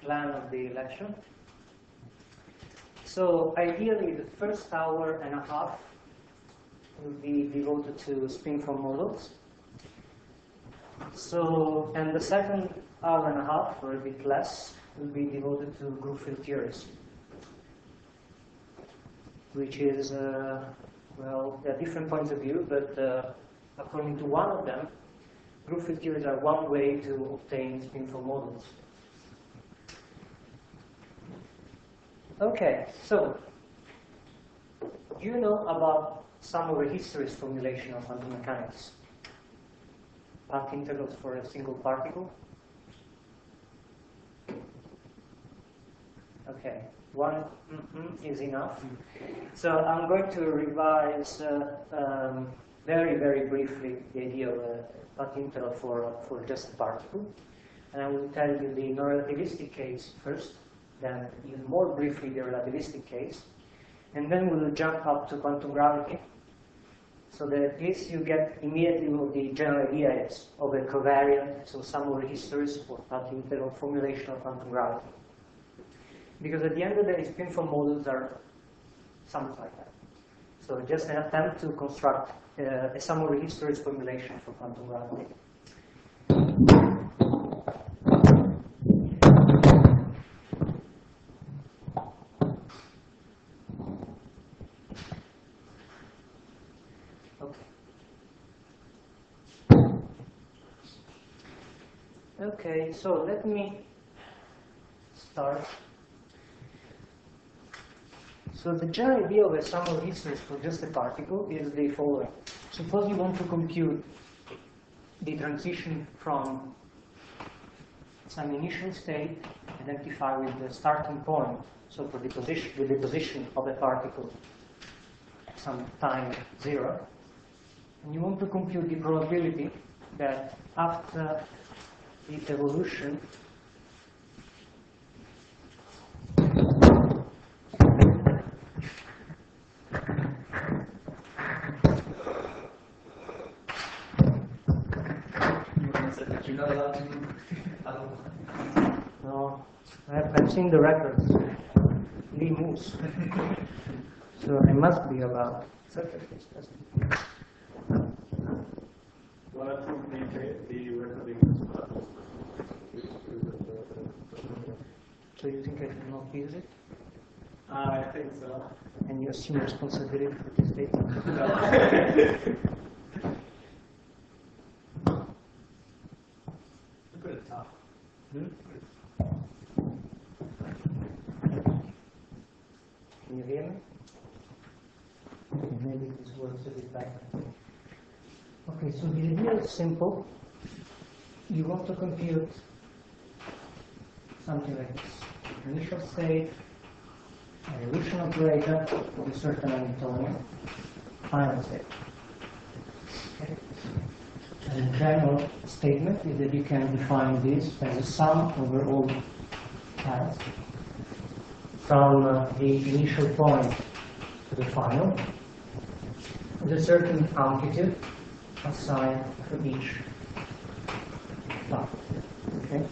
plan of the lecture. So ideally, the first hour and a half will be devoted to spinform models. So, and the second hour and a half, or a bit less, will be devoted to group field theories, which is, well, there are different points of view, but according to one of them, group field theories are one way to obtain spinform models. Okay, so do you know about sum over histories formulation of quantum mechanics? Path integrals for a single particle? Okay, one is enough. So I'm going to revise very, very briefly the idea of a path integral for just a particle. And I will tell you the non-relativistic case first, then even more briefly the relativistic case. And then we will jump up to quantum gravity, so that at least you get immediately what the general idea is of a covariant, so sum over histories for path integral formulation of quantum gravity. Because at the end of the day, spinform models are something like that. So just an attempt to construct a sum over histories formulation for quantum gravity. Okay, so let me start. So the general idea of a sum of histories for just a particle is the following. Suppose you want to compute the transition from some initial state identified with the starting point, so for the position of a particle at some time 0, and you want to compute the probability that after the evolution You're not allowed to. No, I've seen the records. Lee moves. So I must be allowed. Well, I think the recording. So you think I should not use it? I think so. And you assume responsibility for this data? Look at the top. Can you hear me? Okay, maybe this works a bit better. Okay, so the idea is simple. You want to compute something like this. Initial state, evolution operator of a certain Hamiltonian, final state. Okay. And the general statement is that you can define this as a sum over all paths from the initial point to the final, with a certain amplitude assigned for each path. Okay?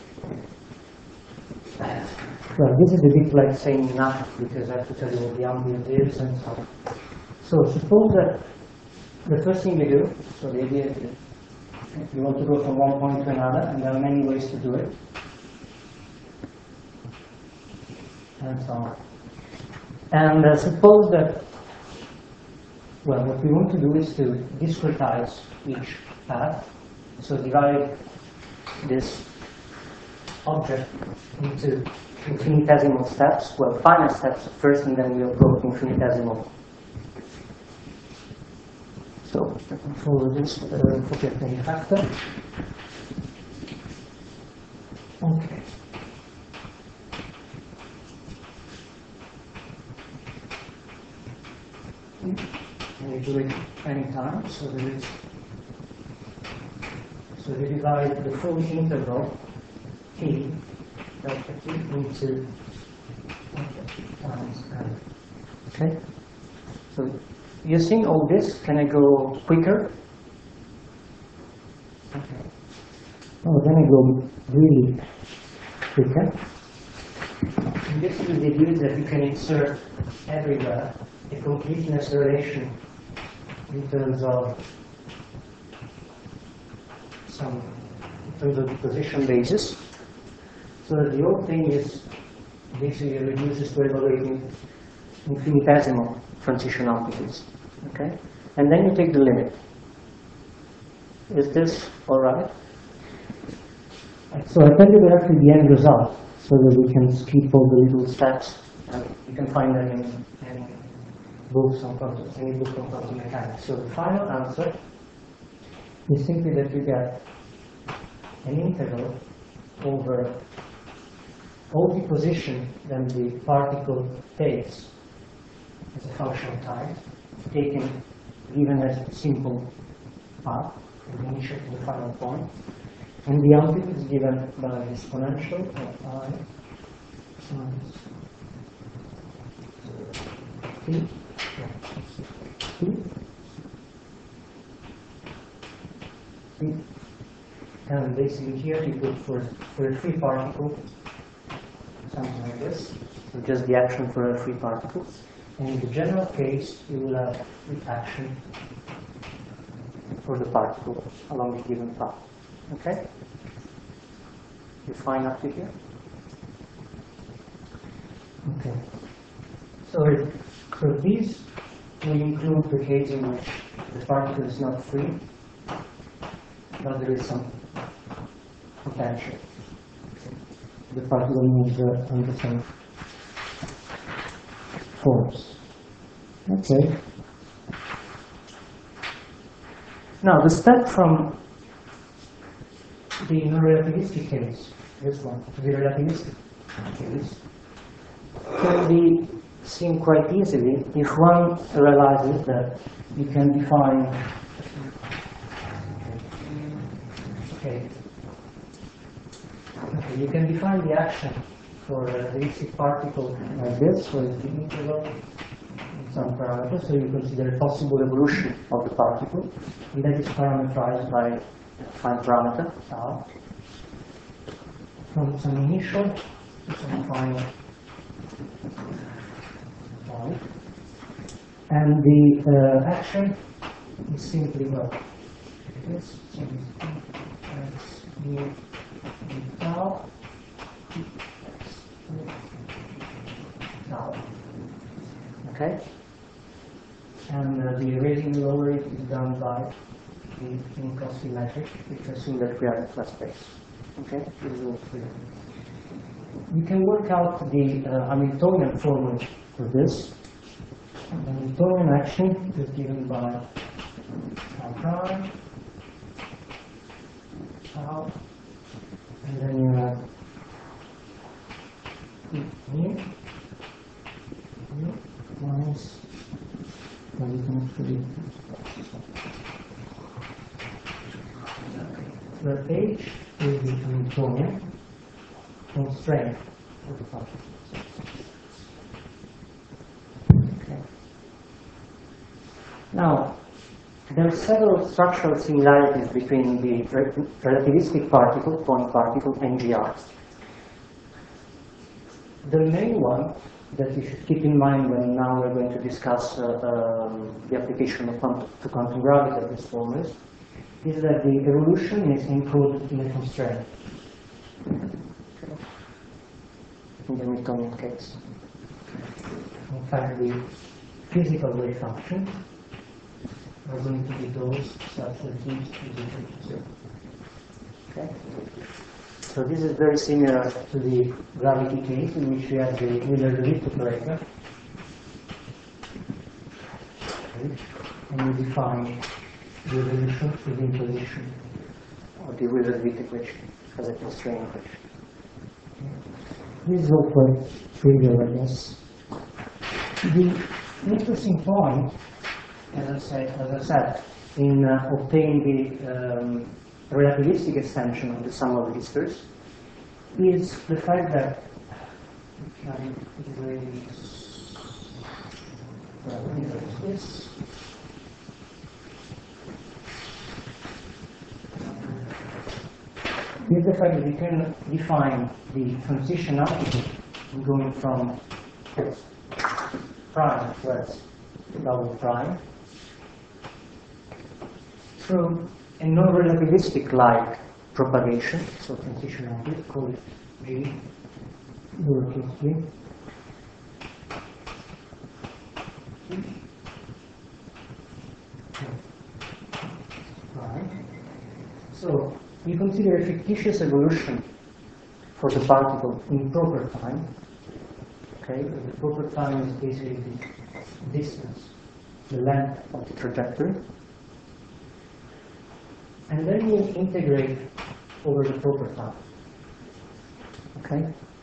Well, this is a bit like saying nothing, because I have to tell you what the amplitude is and so on. So suppose that the first thing you do, so the idea is you want to go from one point to another, and there are many ways to do it, and so on. And suppose that, well, what we want to do is to discretize each path, so divide this object into infinitesimal steps, well, finite steps first, and then we'll go to infinitesimal. So I can follow this Fourier factor. Okay. And we do it anytime, so there is. So we divide the full integral t delta t into times n. Okay. So using all this, can I go quicker? Okay. Oh, then I go really quicker. And this will deduce that you can insert everywhere a completeness relation in terms of the position basis. So that the whole thing is basically reduces to evaluating infinitesimal transition amplitudes. Okay? And then you take the limit. Is this all right? So I tell you directly the end result so that we can skip all the little steps and you can find them in books on any book on quantum mechanics. So the final answer is simply that you get an integral over all the position that the particle takes as a function of time, given as a simple path from the initial to the final point. And the amplitude is given by the exponential of I times t. And basically here you put for a free particle something like this, so just the action for a free particle. And in the general case, you will have action for the particle along a given path. Okay? You fine up to here? Okay. So these will include the case in which the particle is not free, but there is some potential. The particle moves under some force. Okay. Now the step from the non-relativistic case, this one, to the relativistic case, can be seen quite easily if one realizes that you can define. You can define the action for a relativistic particle like this, so it's the integral in some parameters, so you consider a possible evolution of the particle, and that is parameterized by a defined parameter, tau, from some initial to some final point. And the action is simply, well, this is tau. Okay? And the raising and lowering is done by the Minkowski metric, which assumes that we are in flat space. Okay? This is all clear. You can work out the Hamiltonian formula for this. The Hamiltonian action is given by tau prime, tau, and then you have mu minus the H is the Hamiltonian constraint of the function. Okay. Now, there are several structural similarities between the relativistic particle, point particle, and GRs. The main one that you should keep in mind when now we're going to discuss the application of quantum gravity of these formulas is that the evolution is encoded in a constraint. In the Hamiltonian case. In fact, the physical wave functions are going to be those such that t is equal to 0. Okay? So this is very similar to the gravity case in which we have the Wheeler-DeWitt operator. Okay. And we define the evolution through the imposition of the Wheeler-DeWitt equation as a constraint equation. This is all quite trivial, I guess. The interesting point, as I said, in obtaining the relativistic extension of the sum of registers is the fact that you can define the transition amplitude going from prime plus double prime through a non-relativistic like propagation, so transition amplitude, call it G, lowercase g. Right. So we consider a fictitious evolution for the particle in proper time. Okay, the proper time is basically the distance, the length of the trajectory. And then we integrate over the proper time. Okay?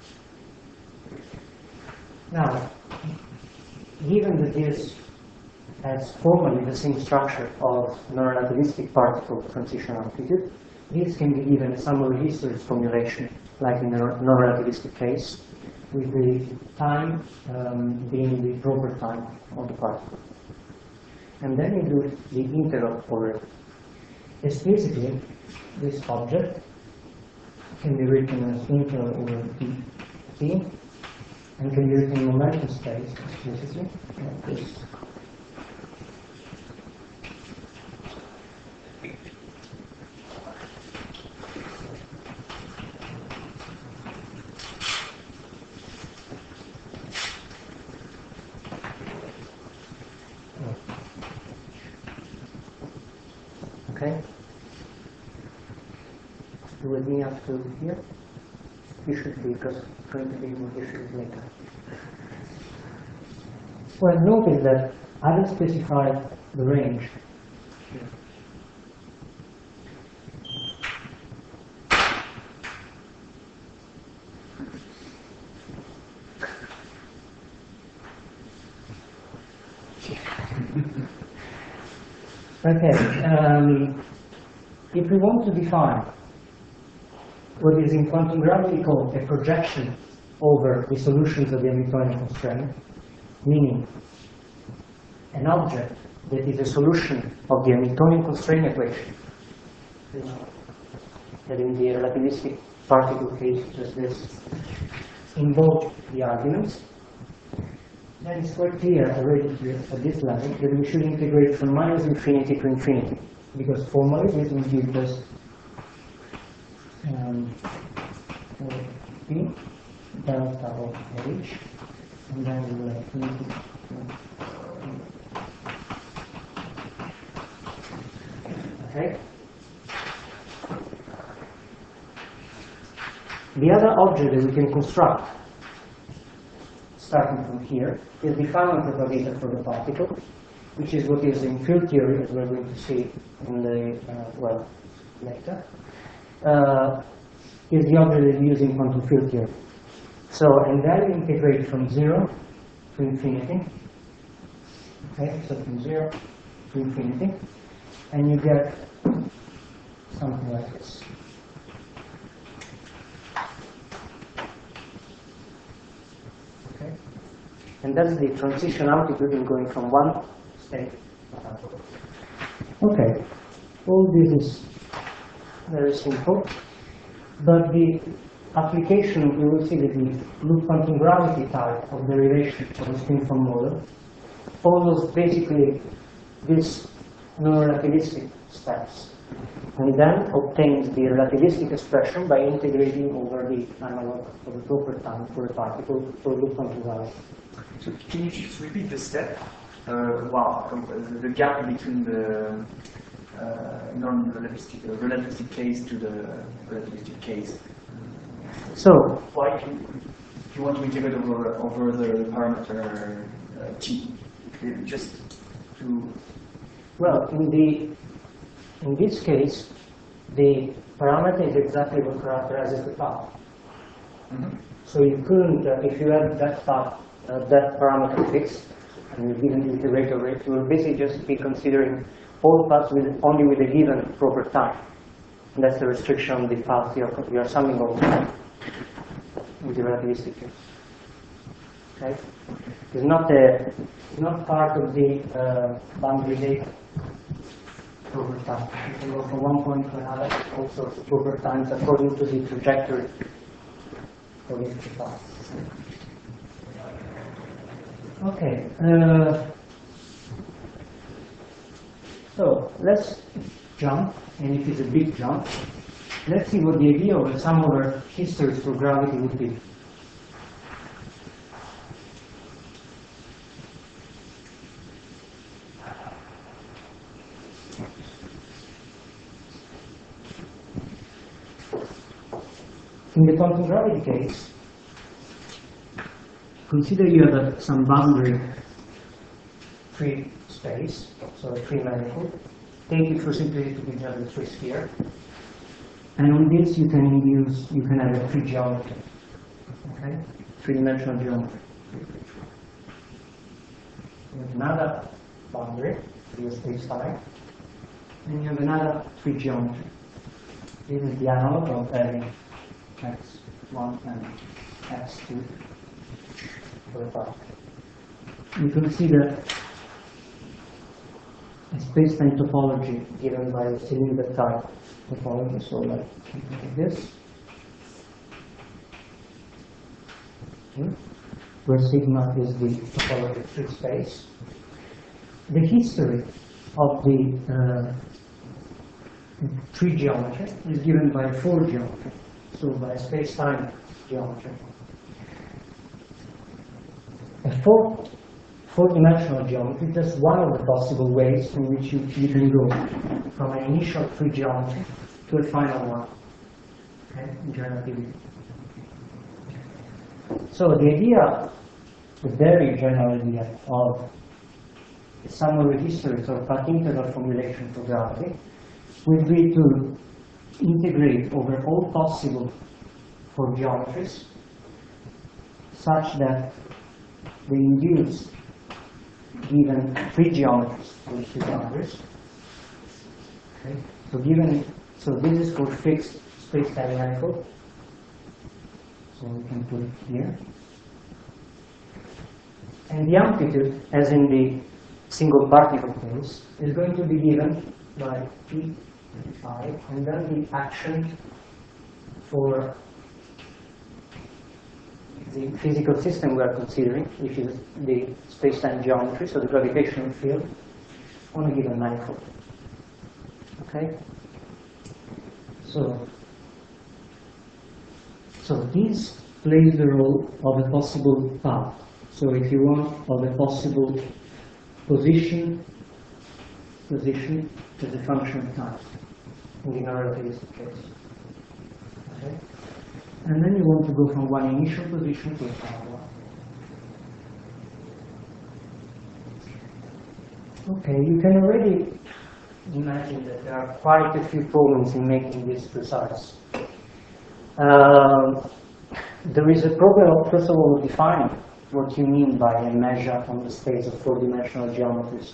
Now, given that this has formally the same structure of non-relativistic particle transition amplitude, this can be given a summary history formulation, like in the non-relativistic case, with the time being the proper time of the particle. And then we do the integral over it. Explicitly, this object can be written as integral over t, and can be written in momentum space explicitly, like this. Okay? You with me up to here? You should be, because it's going to be more issues later. Well, notice that I haven't specified the range. Okay, if we want to define what is in quantum gravity called a projection over the solutions of the Hamiltonian constraint, meaning an object that is a solution of the Hamiltonian constraint equation, that in the relativistic particle case just this, involve the arguments, then it's quite clear already here at this level that we should integrate from minus infinity to infinity, because formally this will give us p delta of h, and then we will have infinity. Okay. The other object that we can construct, starting from here, is the final propagator for the particle, which is what is in field theory, as we're going to see in the, well, later, is the object that is used in quantum field theory. So, and then we integrate from 0 to infinity. Okay, so from 0 to infinity, and you get something like this. Okay, and that's the transition amplitude in going from one state to another. Okay, all this is very simple, but the application, you will see that the loop quantum gravity type of derivation of the spin-form model follows basically this non-relativistic steps, and then obtains the relativistic expression by integrating over the analog of the proper time for a particle for loop quantum gravity. So can you just repeat the step? The gap between the non-relativistic relativistic case to the relativistic case. So, Why if you want to integrate over the parameter t, just to well, in this case, the parameter is exactly what characterizes the path. Mm-hmm. So you couldn't, if you had that path, that parameter fixed, and you didn't integrate over it, you will basically just be considering all paths only with a given proper time. And that's the restriction on the path you're summing over with the relativistic case. Okay? It's not part of the boundary data proper time. You can go from one point to another, all sorts of proper times according to the trajectory forget the path. Okay. So let's jump, and if it's a big jump, let's see what the idea of some other histories for gravity would be. In the quantum gravity case, consider you have some boundary free space, so a free manifold. Take it for simplicity to be just a free sphere. And on this you can have a free geometry. Okay? Three-dimensional geometry. You have another boundary, your space-time, and you have another free geometry. This is the analog of having x1 and x2 for a part. You can see that a space-time topology given by the cylinder type topology, so like this, where sigma is the topology of free space. The history of the tree geometry is given by four geometry, so by space-time geometry. A four-dimensional geometry is just one of the possible ways in which you can go from an initial free geometry to a final one, okay, in general relativity. So the idea, the very general idea of the summary histories or path integral formulation for gravity would be to integrate over all possible four geometries such that the induced given free geometries with two boundaries. Okay. So this is called fixed space-time manifold. So we can put it here. And the amplitude, as in the single particle case, is going to be given by P phi, and then the action for the physical system we are considering, which is the space-time geometry, so the gravitational field on a given manifold. Okay? So this plays the role of a possible path. So if you want, of a possible position as a function of time in the relativistic case. Okay? And then you want to go from one initial position to a final one. Okay, you can already imagine that there are quite a few problems in making this precise. There is a problem of, first of all, defining what you mean by a measure on the space of four-dimensional geometries.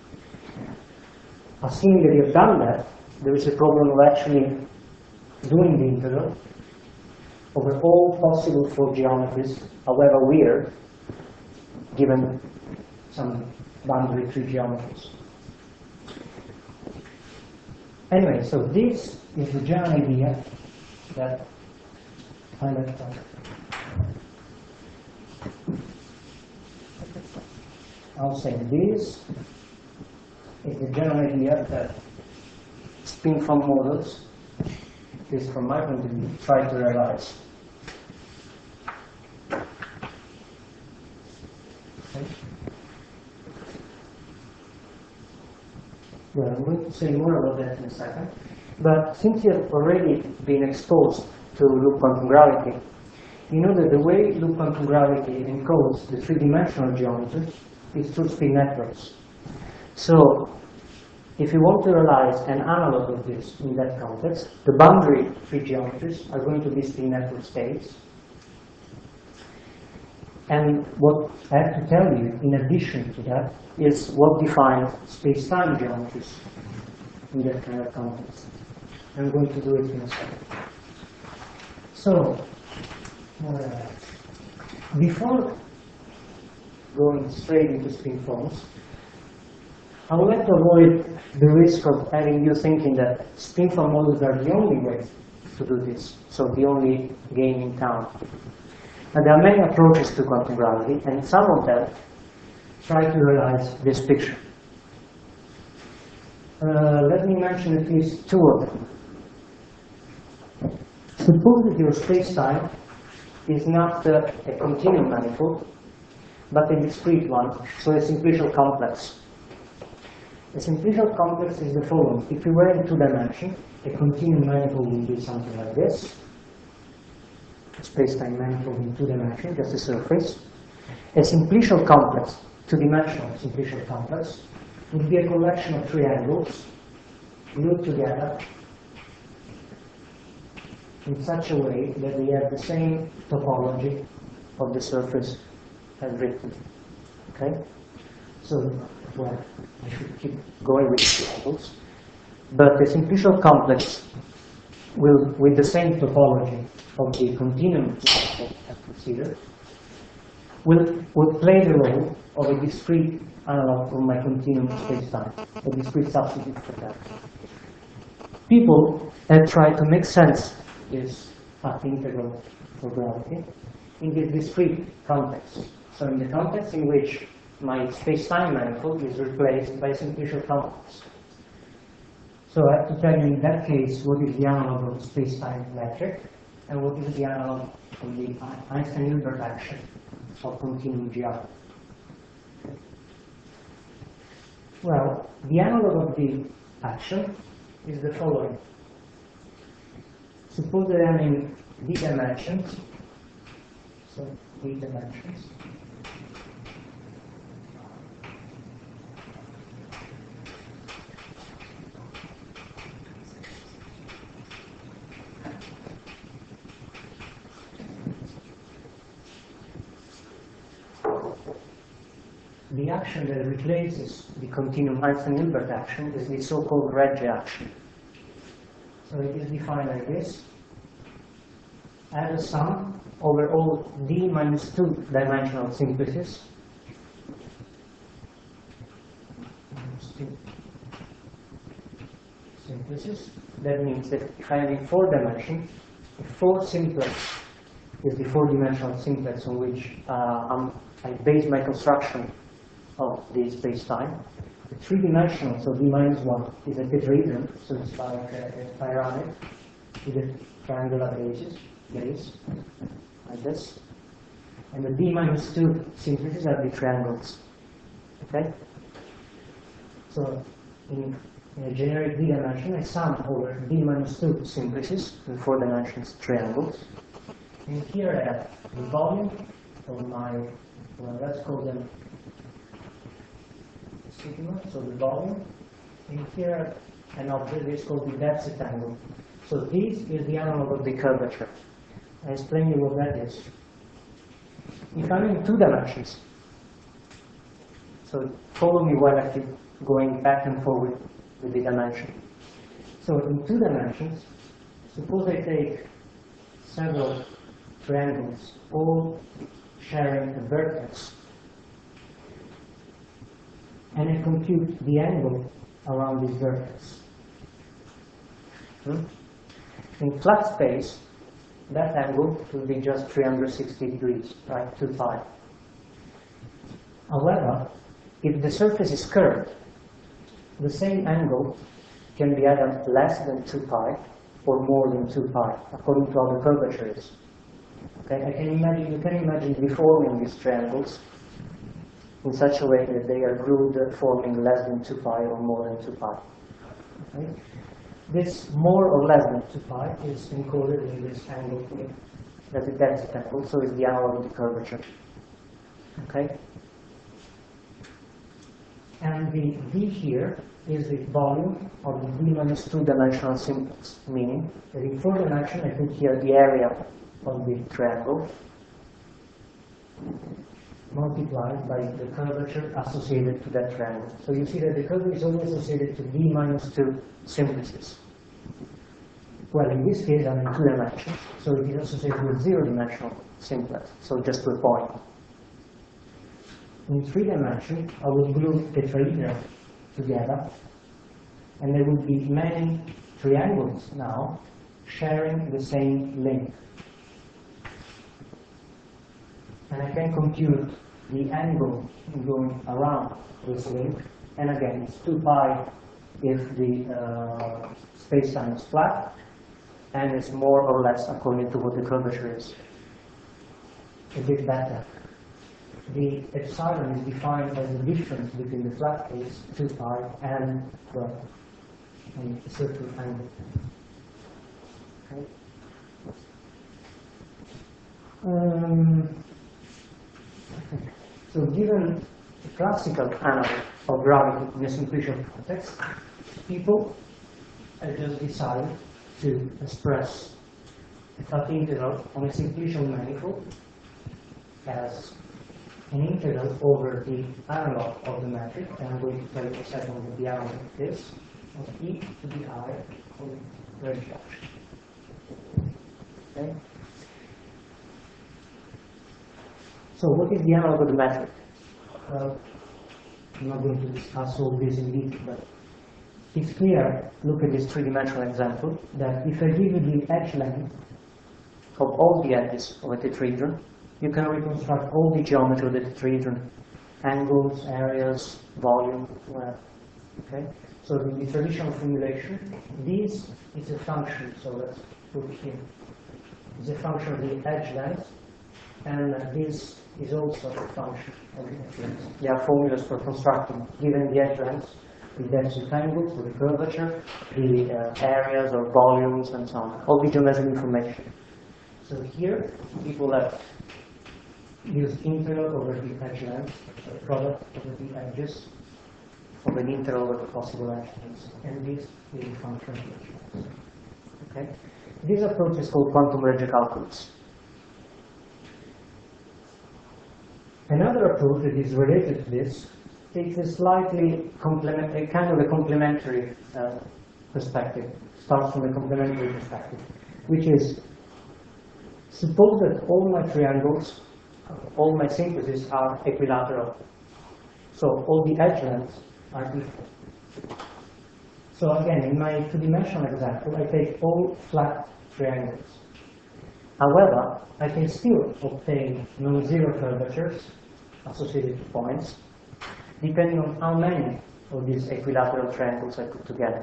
Assuming that you have done that, there is a problem of actually doing the integral over all possible four geometries, however weird, given some boundary tree geometries. Anyway, so this is the general idea that I left out. I'll say this is the general idea that spin-foam models, at least from my point of view, try to realize. Okay. Well, I'm going to say more about that in a second. But since you have already been exposed to loop quantum gravity, you know that the way loop quantum gravity encodes the three-dimensional geometry is through spin networks. So, if you want to realize an analog of this in that context, the boundary free geometries are going to be spin network states. And what I have to tell you, in addition to that, is what defines space-time geometries in that kind of context. I'm going to do it in a second. So, before going straight into spin foams, I would like to avoid the risk of having you thinking that spin foam models are the only way to do this, so the only game in town. And there are many approaches to quantum gravity, and some of them try to realize this picture. Let me mention at least two of them. Suppose that your space-time is not a continuum manifold, but a discrete one, so a simplicial complex. A simplicial complex is the following. If we were in two dimensions, a continuum manifold would be something like this. A space-time manifold in two dimensions, just a surface. A simplicial complex, two-dimensional simplicial complex, would be a collection of triangles glued together in such a way that we have the same topology of the surface as written. Okay? So, well, I should keep going with triangles. But the simplicial complex will, with the same topology of the continuum I've considered, will play the role of a discrete analog of my continuum space-time, a discrete substitute for that. People have tried to make sense this path integral for gravity in this discrete context. So in the context in which my space-time manifold is replaced by a simplicial complex. So I have to tell you in that case what is the analog of the space-time metric and what is the analog of the Einstein-Hilbert action of continuum GR. Well, the analog of the action is the following. Suppose that I'm in d dimensions, so d dimensions. The action that replaces the continuum Einstein-Hilbert action is the so-called Regge action. So it is defined like this. As a sum over all d minus 2 dimensional simplices. That means that if I am in 4 dimensions, the 4 simplex is the 4-dimensional simplex on which I base my construction of the space-time. The 3-dimensional, so d minus 1, is a tetrahedron, so it's like a pyramid with a triangular base, like this. And the d minus 2 simplices are the triangles. Okay? So in a generic d dimension, I sum over d minus 2 simplices in 4 dimensions triangles. And here I have the volume of my, well, let's call them sigma, so the volume. And here an object is called the density angle. So this is the analog of the curvature. I explain you what that is. If I'm in 2 dimensions, so follow me while I keep going back and forward with the dimension. So in 2 dimensions, suppose I take several triangles, all sharing a vertex, and I compute the angle around this vertex. In flat space, that angle will be just 360 degrees, right, 2 pi. However, if the surface is curved, the same angle can be either less than 2 pi or more than 2 pi, according to how the curvature is. Okay, you can imagine deforming these triangles in such a way that they are glued, forming less than 2 pi or more than 2 pi. Okay? This more or less than 2 pi is encoded in this angle here. That's the density angle, so it's the analog of the curvature. Okay? And the d here is the volume of the d minus 2 dimensional simplex, meaning that in 4 dimensions I put here the area of the triangle multiplied by the curvature associated to that triangle. So you see that the curvature is always associated to d minus 2 simplices. Well, in this case, I'm in 2 dimensions, so it is associated with 0-dimensional simplex, so just to a point. In 3 dimensions, I will glue tetrahedron together, and there will be many triangles now sharing the same length. and I can compute the angle going around this link, and again, it's 2 pi if the space-time is flat, and it's more or less according to what the curvature is. A bit better. The epsilon is defined as the difference between the flat case, 2 pi, and well, a certain angle. Okay. So given the classical analog of gravity in a simplicial context, people just decide to express a flat integral on a simplicial manifold as an integral over the analog of the metric, and I'm going to tell you in a second what the analog is, of e to the I of the reduction. Okay? So what is the analog of the metric? Well, I'm not going to discuss all this in detail, but it's clear, look at this three-dimensional example, that if I give you the edge length of all the edges of a tetrahedron, you can reconstruct all the geometry of the tetrahedron, angles, areas, volume, whatever. Okay? So in the traditional formulation, this is a function, so let's put it here. It's a function of the edge length, and this is also a function of the edge length. There are formulas for constructing, given the edge length, the depth of angles, or the curvature, the areas or volumes, and so on. All the geometric information. So here, people have used integral over the edge length, the product over the edges, of an integral over the possible edge lengths, and this is a function of the edge lengths. Okay? This approach is called quantum Regge calculus. Another approach that is related to this takes a slightly complementary perspective, starts from a complementary perspective, which is, suppose that all my triangles, all my syntheses are equilateral. So all the edge lengths are equal. So again, in my two-dimensional example, I take all flat triangles. However, I can still obtain non-zero curvatures associated to points, depending on how many of these equilateral triangles I put together.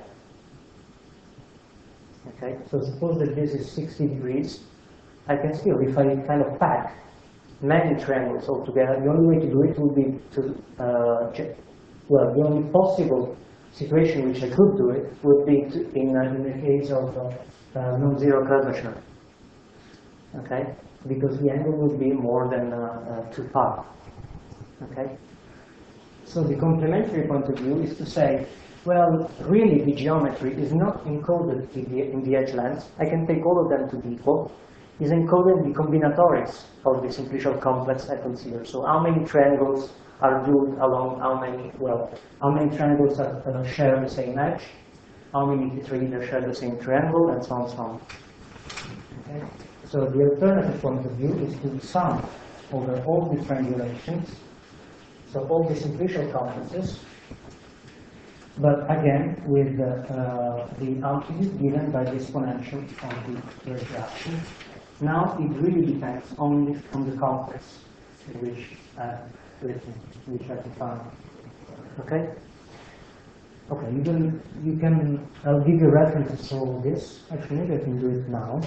Okay, so suppose that this is 60 degrees. I can still, if I kind of pack many triangles all together, the only way to do it would be to, well, the only possible situation which I could do it would be in the case of non-zero curvature. Okay, because the angle would be more than 2 pi. Okay, so the complementary point of view is to say, well, really the geometry is not encoded in the edge lengths. I can take all of them to be equal. Is encoded in the combinatorics of the simplicial complex I consider. So how many triangles are glued along how many triangles share the same edge, how many tetrahedra share the same triangle, and so on and so on. Okay? So the alternative point of view is to sum over all the triangulations, so all the simplicial complexes, but again with the amplitude given by the exponential of the reaction. Now it really depends only on the complex which I define. Okay? Okay, you can, I'll give you references to all this. Actually, maybe I can do it now,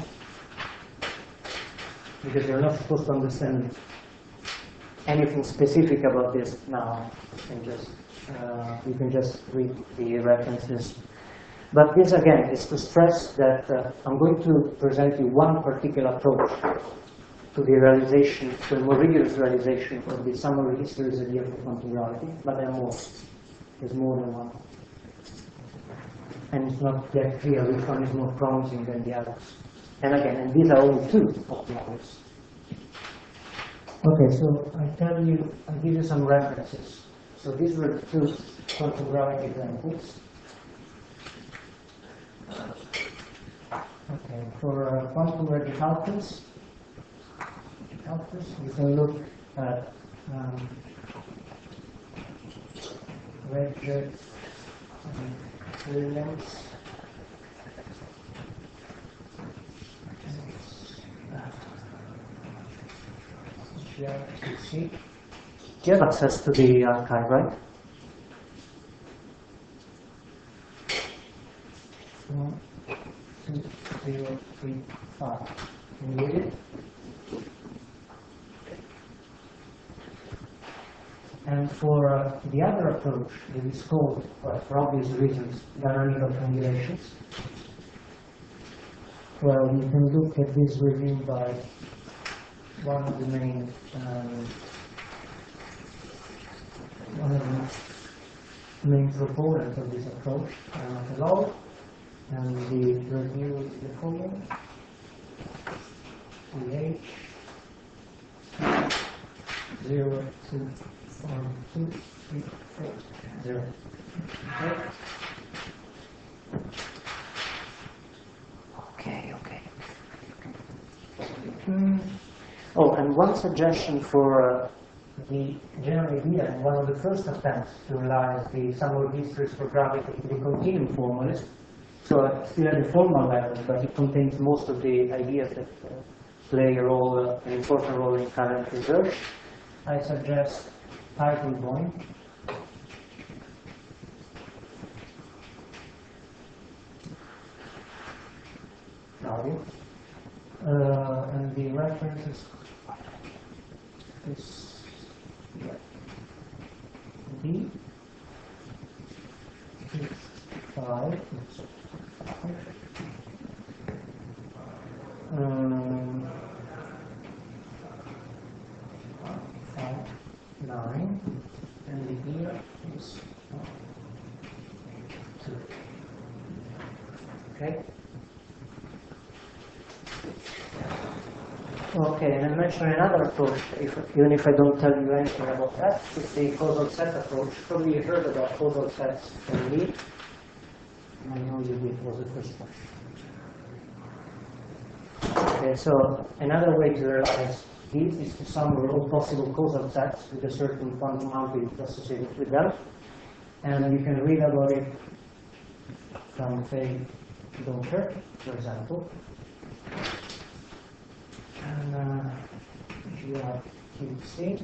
because you're not supposed to understand anything specific about this now. You can just read the references. But this, again, is to stress that I'm going to present you one particular approach to the realization, to a more rigorous realization of the summary series idea for quantum gravity, but there are more. There's more than one. And it's not yet clear which one is more promising than the others. And again, and these are only two of the others. Okay, so I'll give you some references. So these were the two quantum gravity examples. Okay, for quantum Regge calculus, you can look at Regge Williams. HDR2C. You have access to the archive, right? 1, 2, 0, 3, 5. Can you read it? And for the other approach, that is called, for obvious reasons, dynamical triangulations, well, you can look at this review by one of the main proponents of this approach, Matalov, and the review is the following: PH 0, 2, 1, 2, 3, 4, 0. Okay. Okay. Oh, and one suggestion for the general idea, and one of the first attempts to realize the sum of histories for gravity to the continuum formulas. So it's still at the formal level, but it contains most of the ideas that play a role, an important role in current research. I suggest title point. And the reference is D 5 9, and the here is 2. Okay. Okay, and I mentioned another approach, even if I don't tell you anything about that, it's the causal set approach. Probably you heard about causal sets from me. I know you did, was the first one. Okay, so another way to realize this is to sum all possible causal sets with a certain quantum amplitude associated with them. And you can read about it from, say, Doppler, for example. And GRQC.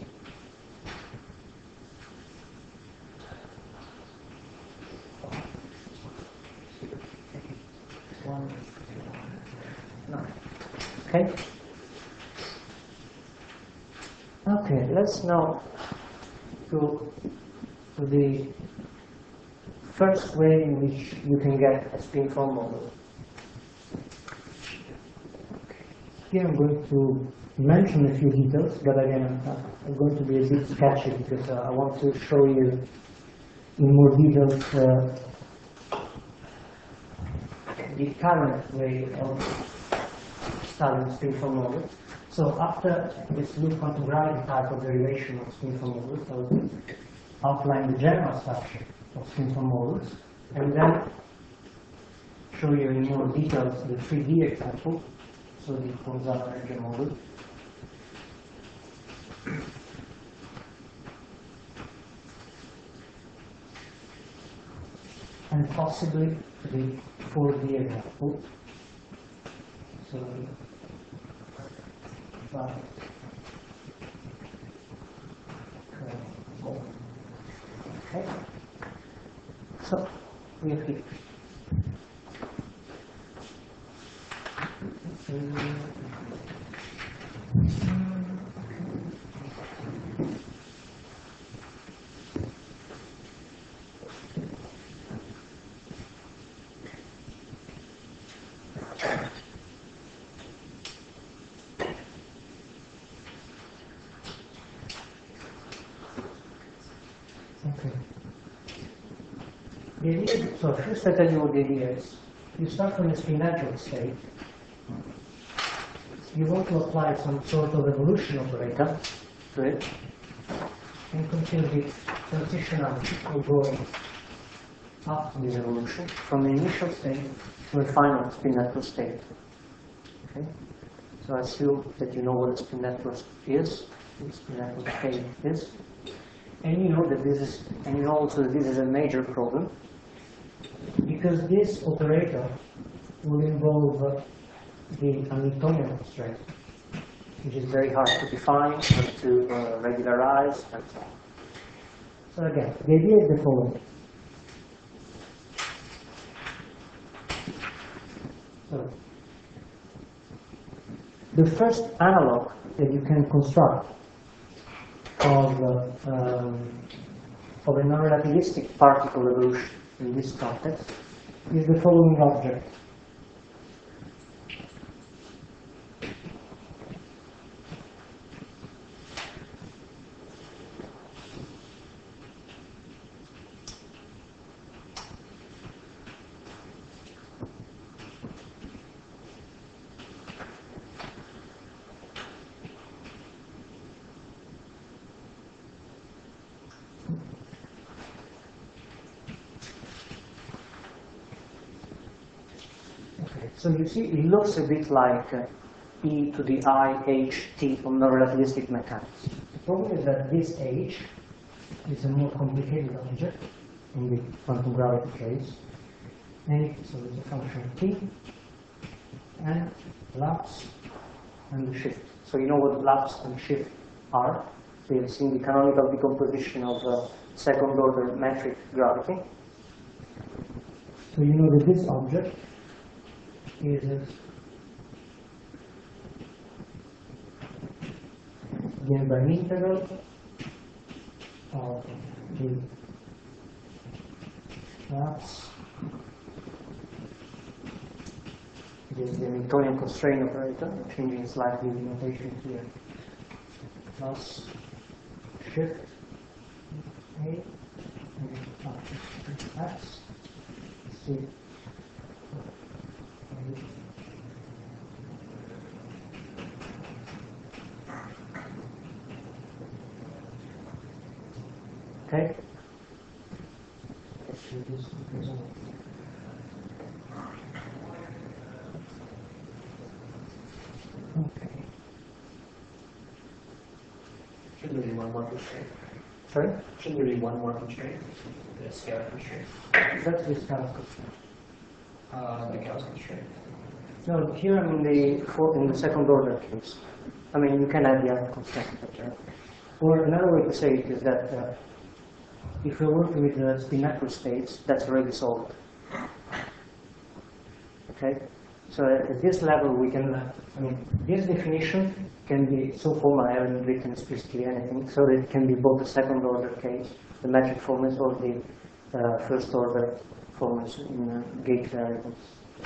Okay. Okay, let's now go to the first way in which you can get a spin-fold model. Here I'm going to mention a few details, but again, I'm going to be a bit sketchy because I want to show you in more details the current way of studying spin-fold models. So after this look quantum gravity type of derivation of spin-fold models, I will outline the general structure of spin-fold models, and then show you in more details the 3D example. So the Gonzalo energy model. And possibly the 4D example. So okay. So we have here. So first I tell you what the idea is. You start from a spin natural state. You want to apply some sort of evolution operator to it, and continue the transitional going up to this evolution from an initial state to a final spin network state. Okay? So assume that you know what a spin network is, what spin network state is, and you know that this is, and you know also that this is a major problem, because this operator will involve the Hamiltonian constraint. which is very hard to define and to regularize and so on. So again, the idea is the following. So, the first analog that you can construct of a non-relativistic particle evolution in this context is the following object. So you see, it looks a bit like e to the I h t from non-relativistic mechanics. The problem is that this h is a more complicated object in the quantum gravity case. And so it's a function of t and lapse and shift. So you know what lapse and shift are. So you've seen the canonical decomposition of second order metric gravity. So you know that this object is given by an integral of the lapse. It is the Hamiltonian constraint operator, changing slightly the notation here. Plus shift A and X. See. Okay. Okay. Shouldn't there be one more constraint? Sorry? Shouldn't there be one more constraint? The scalar constraint. That's the scalar constraint. The Gauss constraint. No, here I'm in the second order case. I mean, you can add the other constraint. Or another way to say it is that if we work with spin macrostates, that's already solved. Okay? So at this level, we can, I mean, this definition can be so formal, I haven't written explicitly anything, so that it can be both the second order case, the metric formulas, or the first order formulas in gauge variables.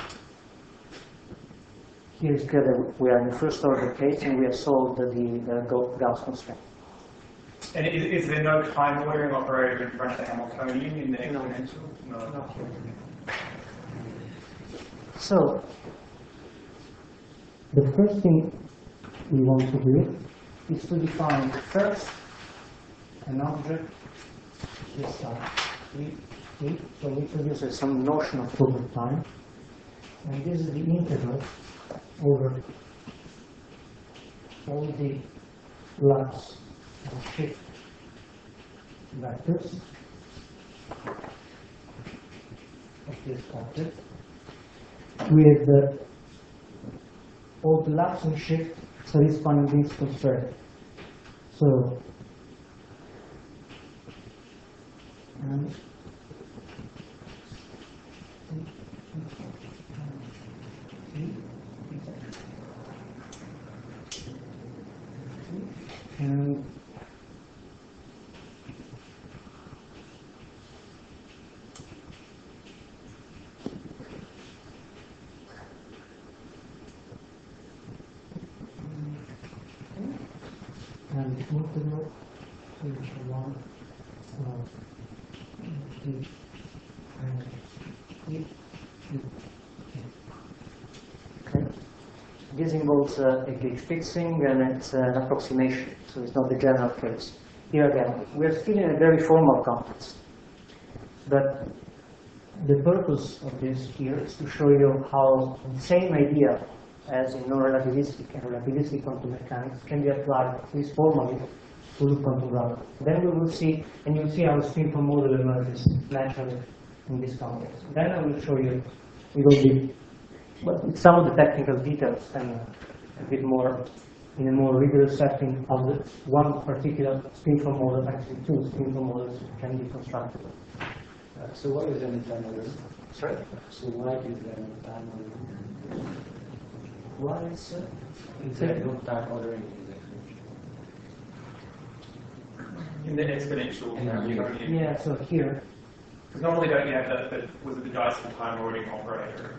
Here is clear that we are in the first order case and we have solved the Gauss constraint. And is there no time ordering operator in front of the Hamiltonian in the exponential? No. So, the first thing we want to do is to define first an object this time. So we introduce some notion of total time, and this is the integral over all the lapse and shift vectors of this object with all the lapse and shift satisfying this constraint. So, and the integral is 1 of t and e. Okay. This involves a gauge fixing and it's an approximation, so it's not the general case. Here again, we are still in a very formal context, but the purpose of this here is to show you how the same idea as in non-relativistic and relativistic quantum mechanics can be applied, at least formally, to the quantum gravity. Then we will see, and you'll see how spin-foam model emerges naturally in this context. Then I will show you, we will be, well, with some of the technical details and a bit more in a more rigorous setting of the one particular spinform model, actually two spinform models can be constructed. So what is an time order? Sorry? So why is there no time ordering? Why is Is there no time ordering In the exponential value. yeah, so here, Because normally don't you have was it the Dyson time ordering operator?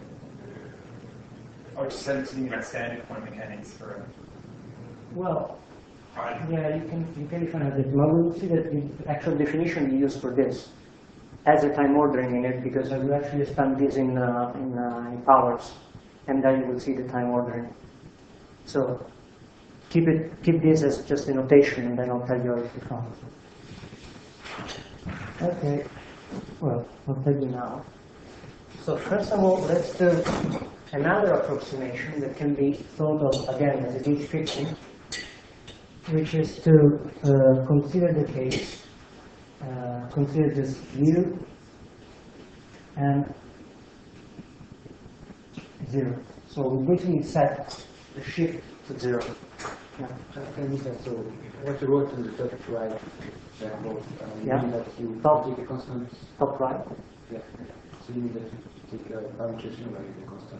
I was just thinking about standard point mechanics for a well, right. yeah, you can define it. Well, we'll see that the actual definition we use for this has a time ordering in it because I will actually expand this in powers, and then you will see the time ordering. So keep this as just a notation, and then I'll tell you how it becomes. Okay. Well, I'll tell you now. So first of all, let's do another approximation that can be thought of again as a gauge fixing, which is to consider the case, consider this U and 0. So we basically set the shift to 0. Yeah. Can you say, so what you wrote in the top right example, you Yeah. mean that you Top. take a constant? Top right. Yeah. So you mean that you take a parametrization value of the constant?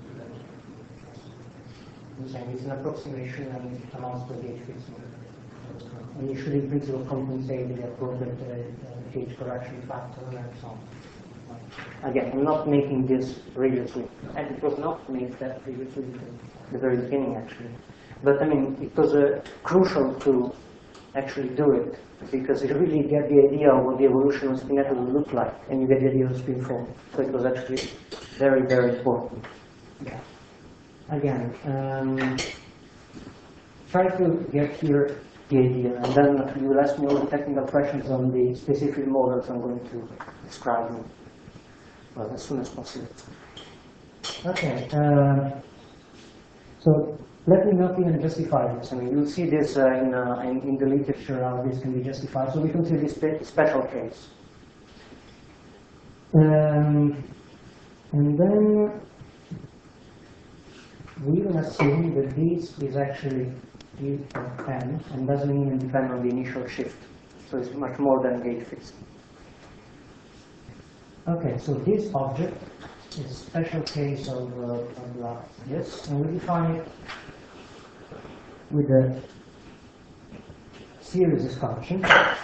I'm saying it's an approximation and it amounts to a gauge fixing. And you should in principle compensate the appropriate gauge correction factor and so on. Again, I'm not making this rigorously, and it was not made that rigorously at the very beginning actually. But I mean, it was crucial to actually do it, because you really get the idea of what the evolution of spinetta will look like, and you get the idea of spinform. So it was actually very, very important. Yeah. Again, try to get here the idea, and then you will ask me all the technical questions on the specific models I'm going to describe them, well, as soon as possible. Okay, so let me not even justify this. I mean, you'll see this in the literature how this can be justified. So we consider this special case. And then we will assume that this is actually U of n and doesn't even depend on the initial shift. So it's much more than gauge fixing. Okay, so this object is a special case of this, and we define it with a series expansion.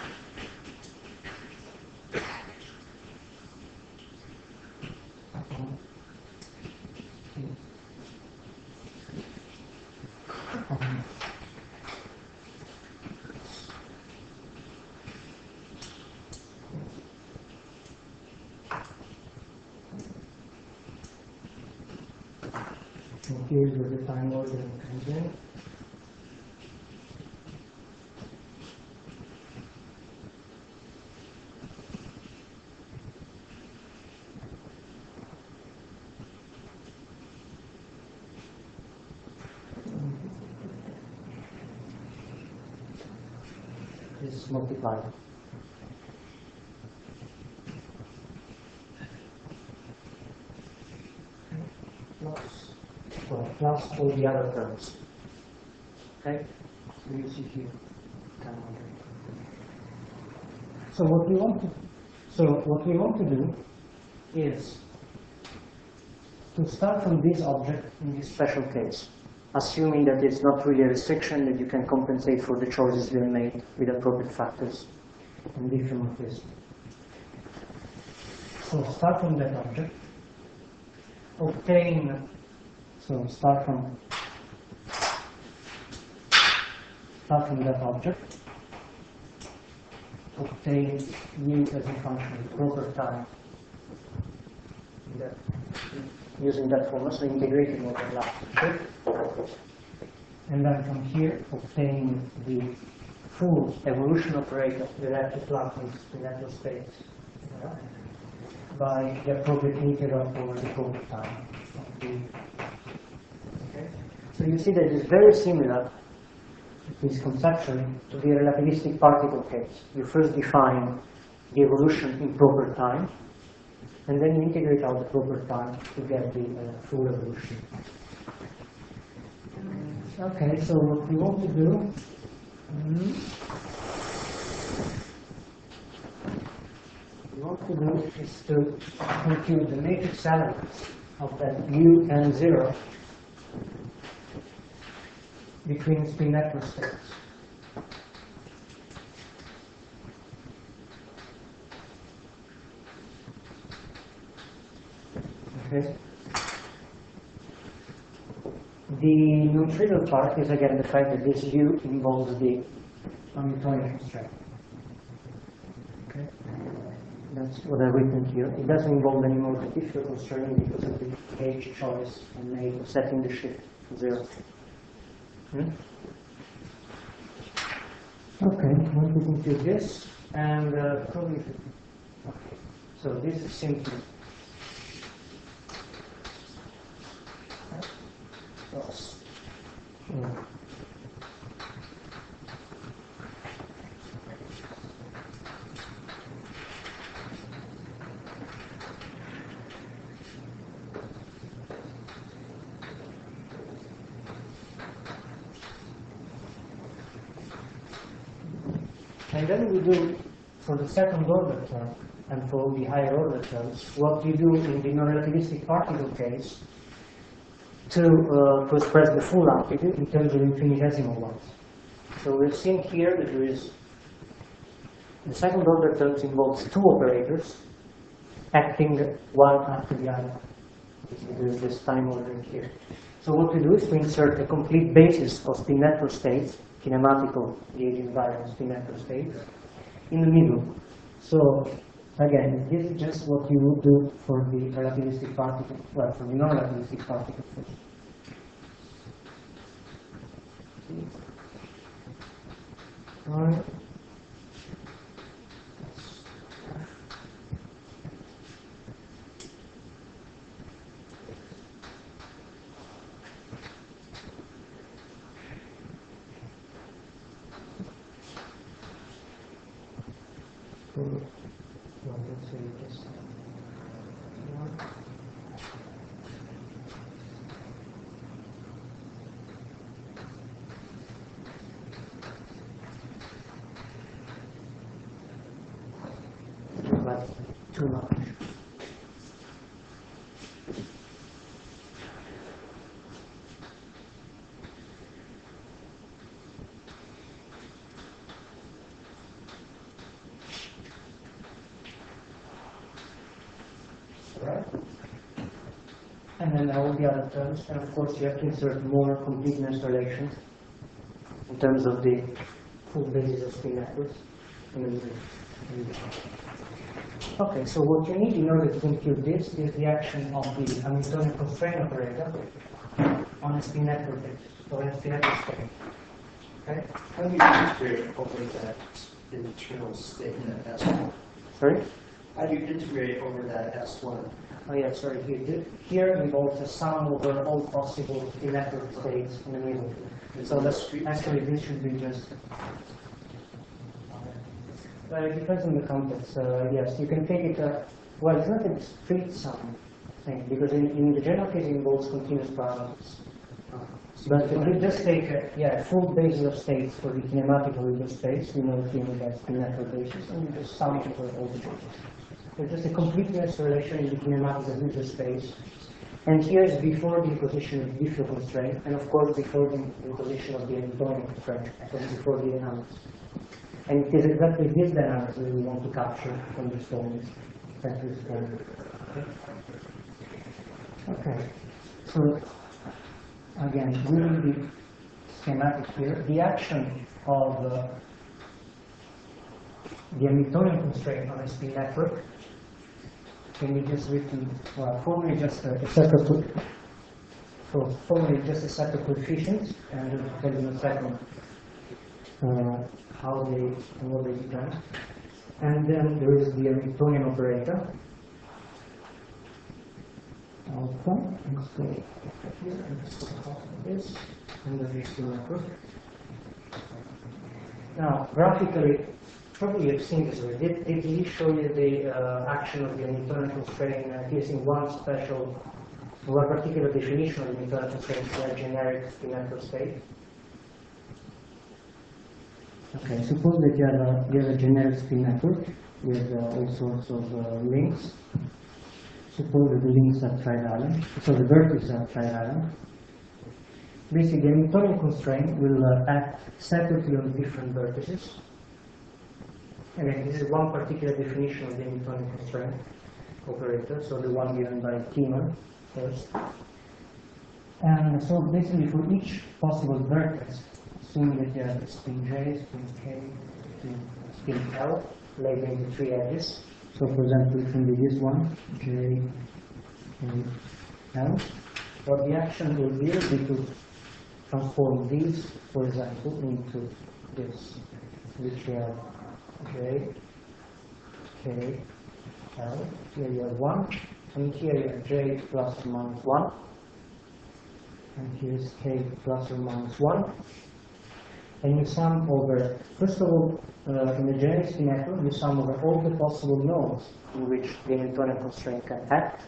And here's where the time ordering comes in. This is multiplied. Plus all the other terms. Okay? So you see here. So what we want to do is to start from this object in this special case, assuming that it's not really a restriction, that you can compensate for the choices that are made with appropriate factors and different of this. So start from that object, obtain. So start from that object, obtain U as a function of proper time, using that formula, so integrating over the last shift. And then from here, obtain the full evolution operator with to Laplace spinetta space by the appropriate integral over the proper time of the. So you see that it's very similar, at least conceptually, to the relativistic particle case. You first define the evolution in proper time, and then you integrate out the proper time to get the full evolution. Okay, so what we want to do is to compute the matrix elements of that U and 0 between spin network states. Okay. The non-trivial part is again the fact that this U involves the Hamiltonian constraint. Okay. That's what I've written here. It doesn't involve any more the differential constraint because of the H choice I made of setting the shift to 0. Okay, let me compute this and probably. Okay. So this is simply plus. And then we do, for the second order term and for the higher order terms, what you do in the non-relativistic particle case to express the full amplitude in terms of infinitesimal ones. So we've seen here that there is, the second order terms involves two operators acting one after the other. There's this time ordering here. So what we do is to insert a complete basis of spin network states, kinematical gauge invariant spin network states, in the middle. So again, this is just what you would do for the relativistic particle, well, for the non-relativistic particle first. All right. But too much. Right? And then all the other terms, and of course you have to insert more completeness relations in terms of the full basis of spin networks. Okay, so what you need in order to compute this is the action of the Hamiltonian constraint operator on a spin network or a spin network state. Okay? How do you integrate over that internal state, that S1? Sorry? How do you integrate over that S1? Oh yeah, sorry. Here involves a sum over all possible spin network states in the middle. So that's actually this should be just. Well, it depends on the context. Yes, you can take it. Well, it's not a discrete sum thing because in the general case it involves continuous parameters. But if you just take a full basis of states for the kinematical Hilbert space, we know the theorem has spin network basis, and you just sum it over all the bases. So just a completeness relation in the kinematical Hilbert space. And here is before the imposition of the differential constraint, and of course before the imposition of the Hamiltonian constraint, so before the dynamics. And it is exactly this dynamics that we want to capture from the stories. Okay. So again, reading the schematic here, the action of the Hamiltonian constraint on a spin network can be just written, well, formally just a set of coefficients, and I'll tell you in a second how they and what they depend. And then there is the Hamiltonian operator. Alpha, and so here, and this, and then this network. Now, graphically, probably you've seen this already. Did he show you the action of the Hamiltonian constraint using one special one particular definition of the Newtonian constraint is a generic spin-network state. Okay, suppose that you have a generic spin network with all sorts of links. Suppose that the links are trivalent, so the vertices are trivalent. Basically, the Newtonian constraint will act separately on different vertices. Again, this is one particular definition of the Newtonian constraint operator, so the one given by Tiemann first. And so basically for each possible vertex, assuming that you have spin J, spin K, spin L, labeling the three edges. So for example, it can be this one, J, K, L. What the action will be to transform these, for example, into this, which you have J, K, L. Here you have 1, and here you have J plus or minus 1, and here is K plus or minus 1. And you sum over, first of all, in the generic spin network, you sum over all the possible nodes in which the Newtonian constraint can act.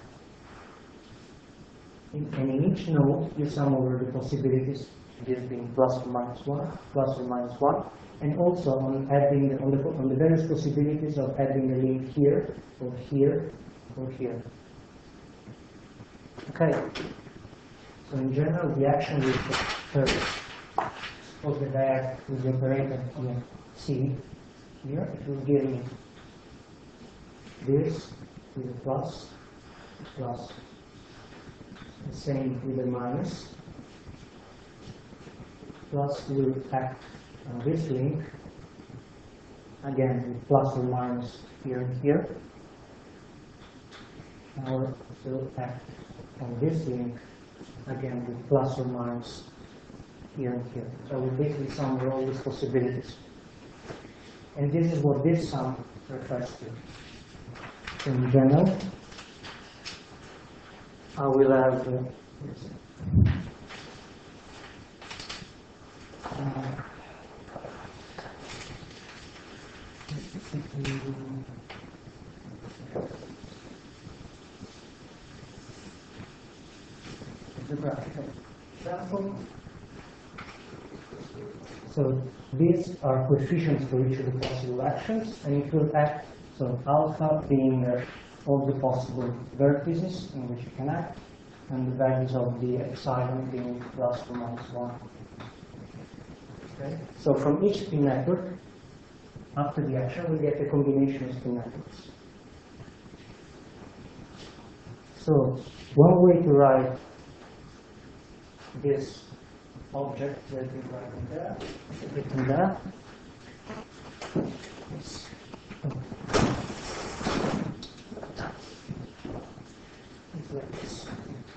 And in each node, you sum over the possibilities, this being plus or minus 1, plus or minus 1, and also on adding on the various possibilities of adding a link here, or here, or here. Okay. So in general, the action will occur. Suppose that I act with the operator here, C, here, it will give me this with a plus, plus, the same with a minus, plus will act on this link, again with plus or minus here and here, or will act on this link, again with plus or minus here and here. So we basically sum over all these possibilities. And this is what this sum refers to. So in general, I will have the graphical example. So these are coefficients for each of the possible actions, and it will act, so alpha being all the possible vertices in which it can act, and the values of the epsilon being plus or minus 1. Okay? So from each spin network, after the action, we get a combination of spin networks. So one way to write this object that we write in there, written there. Yes. It's like this.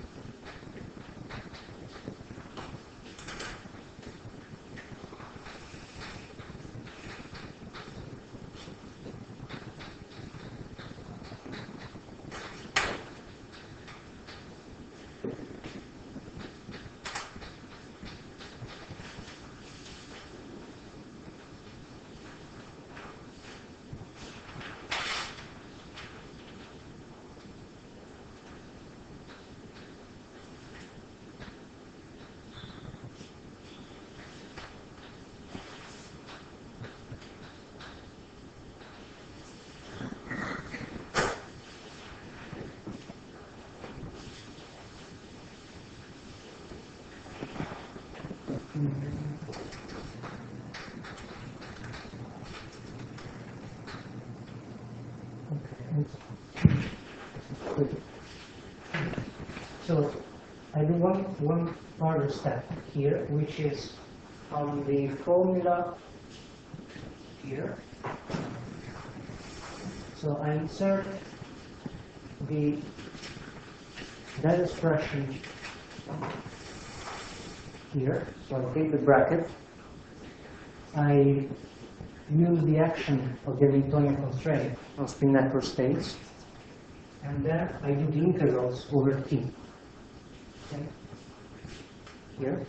So I do one further step here, which is on the formula here. So I insert that expression here. So I take the bracket. I use the action of the Newtonian constraint on spin network states, and then I do the integrals over T. Okay. Here.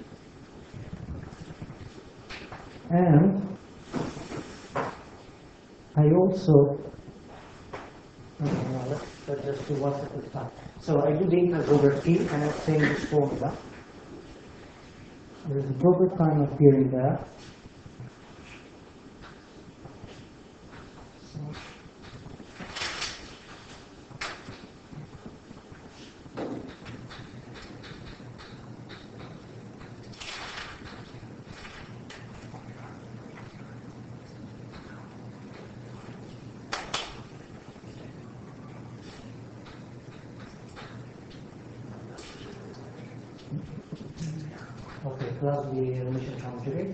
And I also, let's just just do one step at a time. So I do the integral over t, and I obtain this formula. There is a proper time appearing there. So, okay, plus the emission conjugate.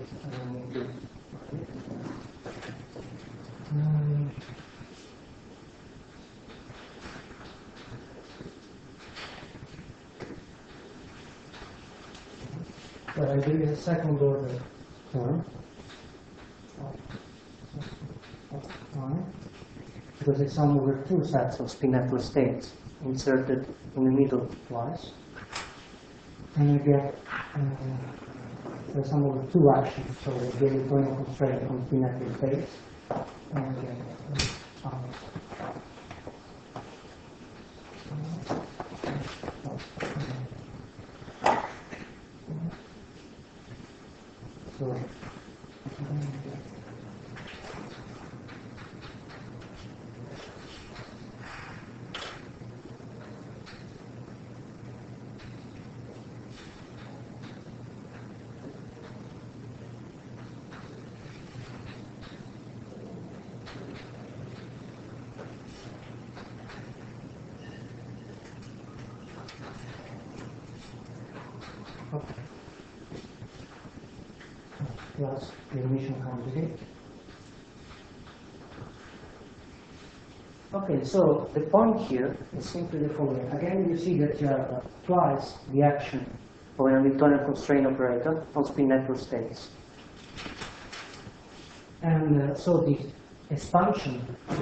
But I do a second order term of time because it's sum over two sets of spin network states inserted in the middle twice. And you get the sum over two actions, so the Hamiltonian constraint on spin network states. And again, so plus the emission conjugate. Okay, so the point here is simply the following. Again, you see that you have twice the action of an Hamiltonian constraint operator on spin network states. And so the expansion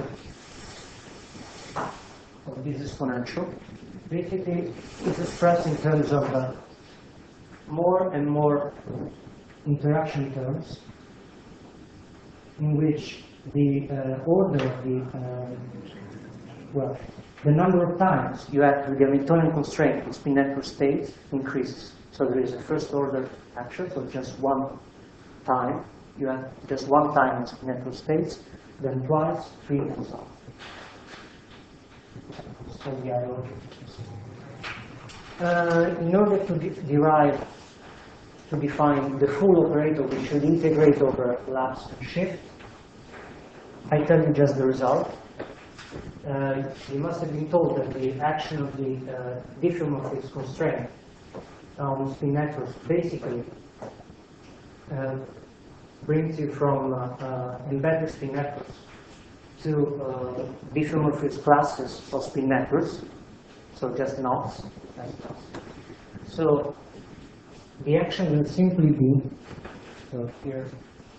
of this exponential basically is expressed in terms of more and more interaction terms in which the order of the, the number of times you act with the Hamiltonian constraint in spin network states increases. So there is a first order action, so just one time, you act just one time in spin network states, then twice, three, and so on. So we are in order to define the full operator, we should integrate over lapse and shift. I tell you just the result. You must have been told that the action of the diffeomorphic constraint on spin networks basically brings you from embedded spin networks to diffeomorphic classes of spin networks, so just knots. So the action will simply be, so here,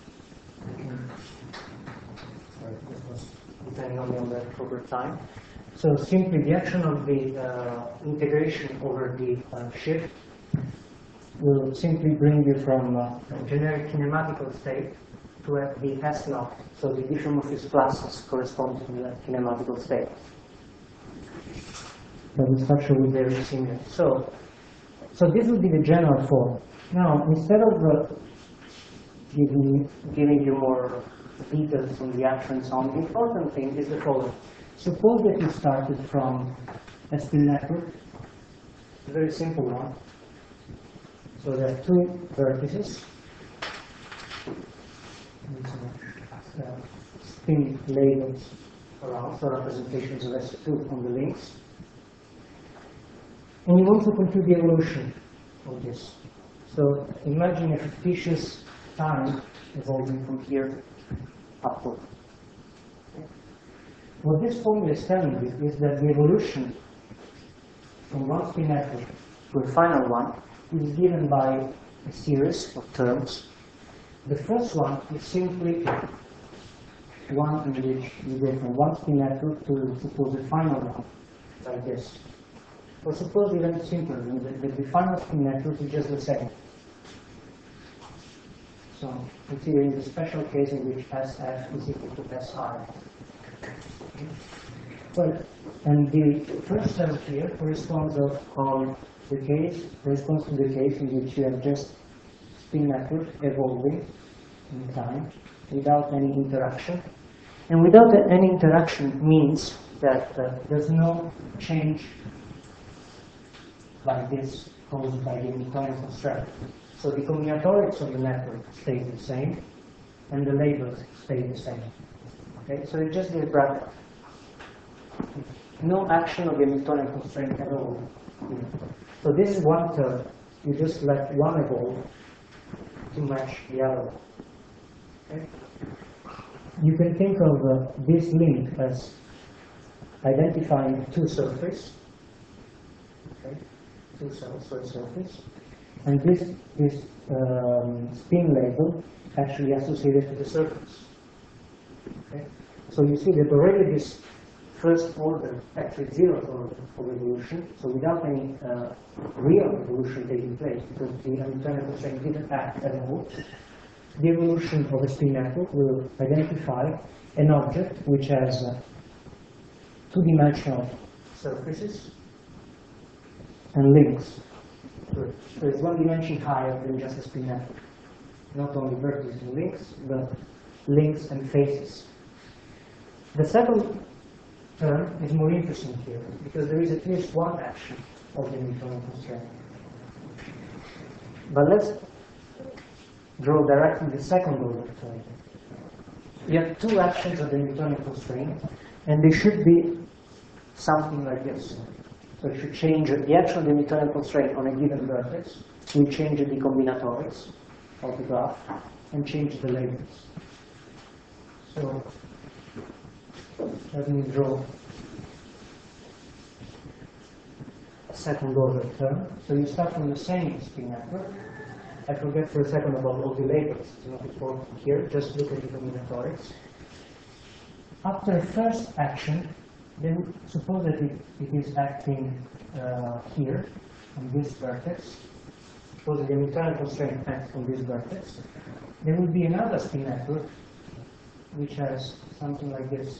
depending on the over time. So simply the action of the integration over the shift will simply bring you from a generic kinematical state to the S naught. So the diffeomorphic classes correspond to the kinematical state. So the structure will be very similar. So this will be the general form. Now, instead of giving you more details on the actions on, the important thing is the following. Suppose that you started from a spin network, a very simple one. So there are two vertices. Spin labels around, so representations of S2 on the links. And you want to compute the evolution of this. So imagine a fictitious time evolving from here upward. What this formula is telling you is that the evolution from one spin network to a final one is given by a series of terms. The first one is simply one in which you go from one spin network to, suppose, a final one, like this. Or suppose even simpler, the final spin network is just the second. So considering the special case in which SF is equal to SI. Well, and the first term here corresponds to the case in which you have just spin network evolving in time without any interaction. And without any interaction means that there's no change like this caused by the Hamiltonian constraint. So the combinatorics of the network stays the same, and the labels stay the same. Okay, so it's just this bracket. No action of the Hamiltonian constraint at all. So this is one term. You just let one evolve to match the other. Okay? You can think of this link as identifying two surfaces. Okay? Two cells for a surface. And this spin label actually associated to the surface. Okay? So you see that already this first order, actually zeroth order of evolution, so without any real evolution taking place, because the Hamiltonian constraint didn't act at all, the evolution of a spin network will identify an object which has two-dimensional surfaces and links. So it's one dimension higher than just a spin network. Not only vertices and links, but links and faces. The second term is more interesting here, because there is at least one action of the Hamiltonian constraint. But let's draw directly the second order term. You have two actions of the Hamiltonian constraint, and they should be something like this. So you should change the action of the Hamiltonian constraint on a given vertex. We change the combinatorics of the graph and change the labels. So let me draw a second order term. So you start from the same spin network. I forget for a second about all the labels. It's not important here. Just look at the combinatorics. After a first action, then suppose that it is acting here on this vertex. Suppose that the Hamiltonian constraint acts on this vertex. There will be another spin network which has something like this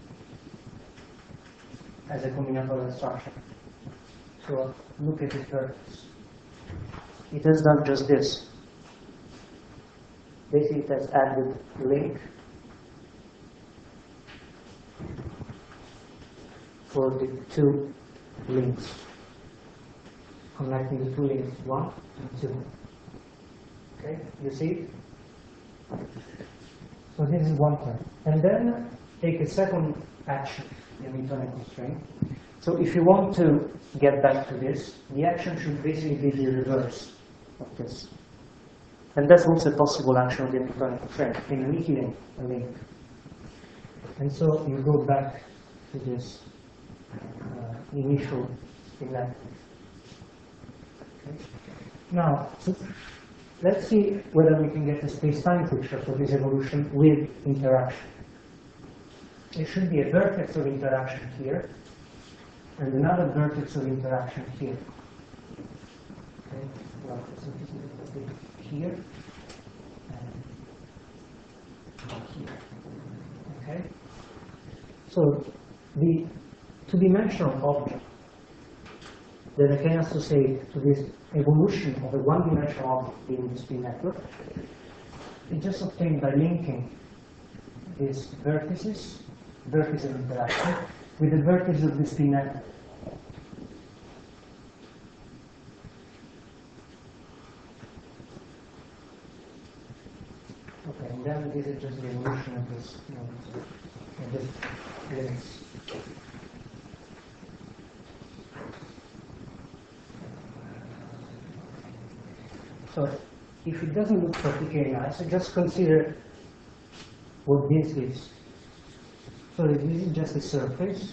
as a combinatorial structure. So look at this vertex. It has done just this. Basically, it has added a link for the two links, connecting the two links, 1 and 2. Okay, you see? So this is one term. And then take a second action, the Hamiltonian constraint. So if you want to get back to this, the action should basically be the reverse of this. And that's also a possible action of the Hamiltonian constraint, in annihilating a link. And so you go back to this initial spin network. Okay. Now, so let's see whether we can get a space-time picture for this evolution with interaction. There should be a vertex of interaction here, and another vertex of interaction here. Okay. Well, so this is here and here. Okay. So the two-dimensional object that I can associate to this evolution of a one-dimensional object in the spin network is just obtained by linking these vertices of interaction with the vertices of the spin network. Okay, and then this is just the evolution of this, of this links. So if it doesn't look particularly nice, just consider what this is. So this is just a surface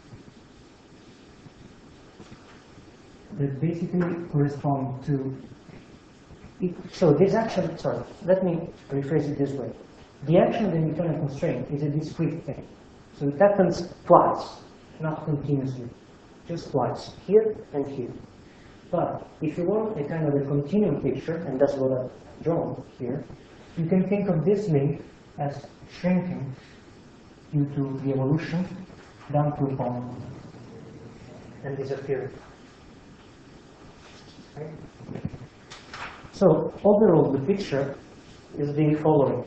that basically corresponds to it. So this action, sorry, let me rephrase it this way. The action of the Hamiltonian constraint is a discrete thing. So it happens twice, not continuously, just twice, here and here. But if you want a kind of a continuum picture, and that's what I've drawn here, you can think of this link as shrinking due to the evolution dump group on and disappear. Okay. So overall, the picture is the following.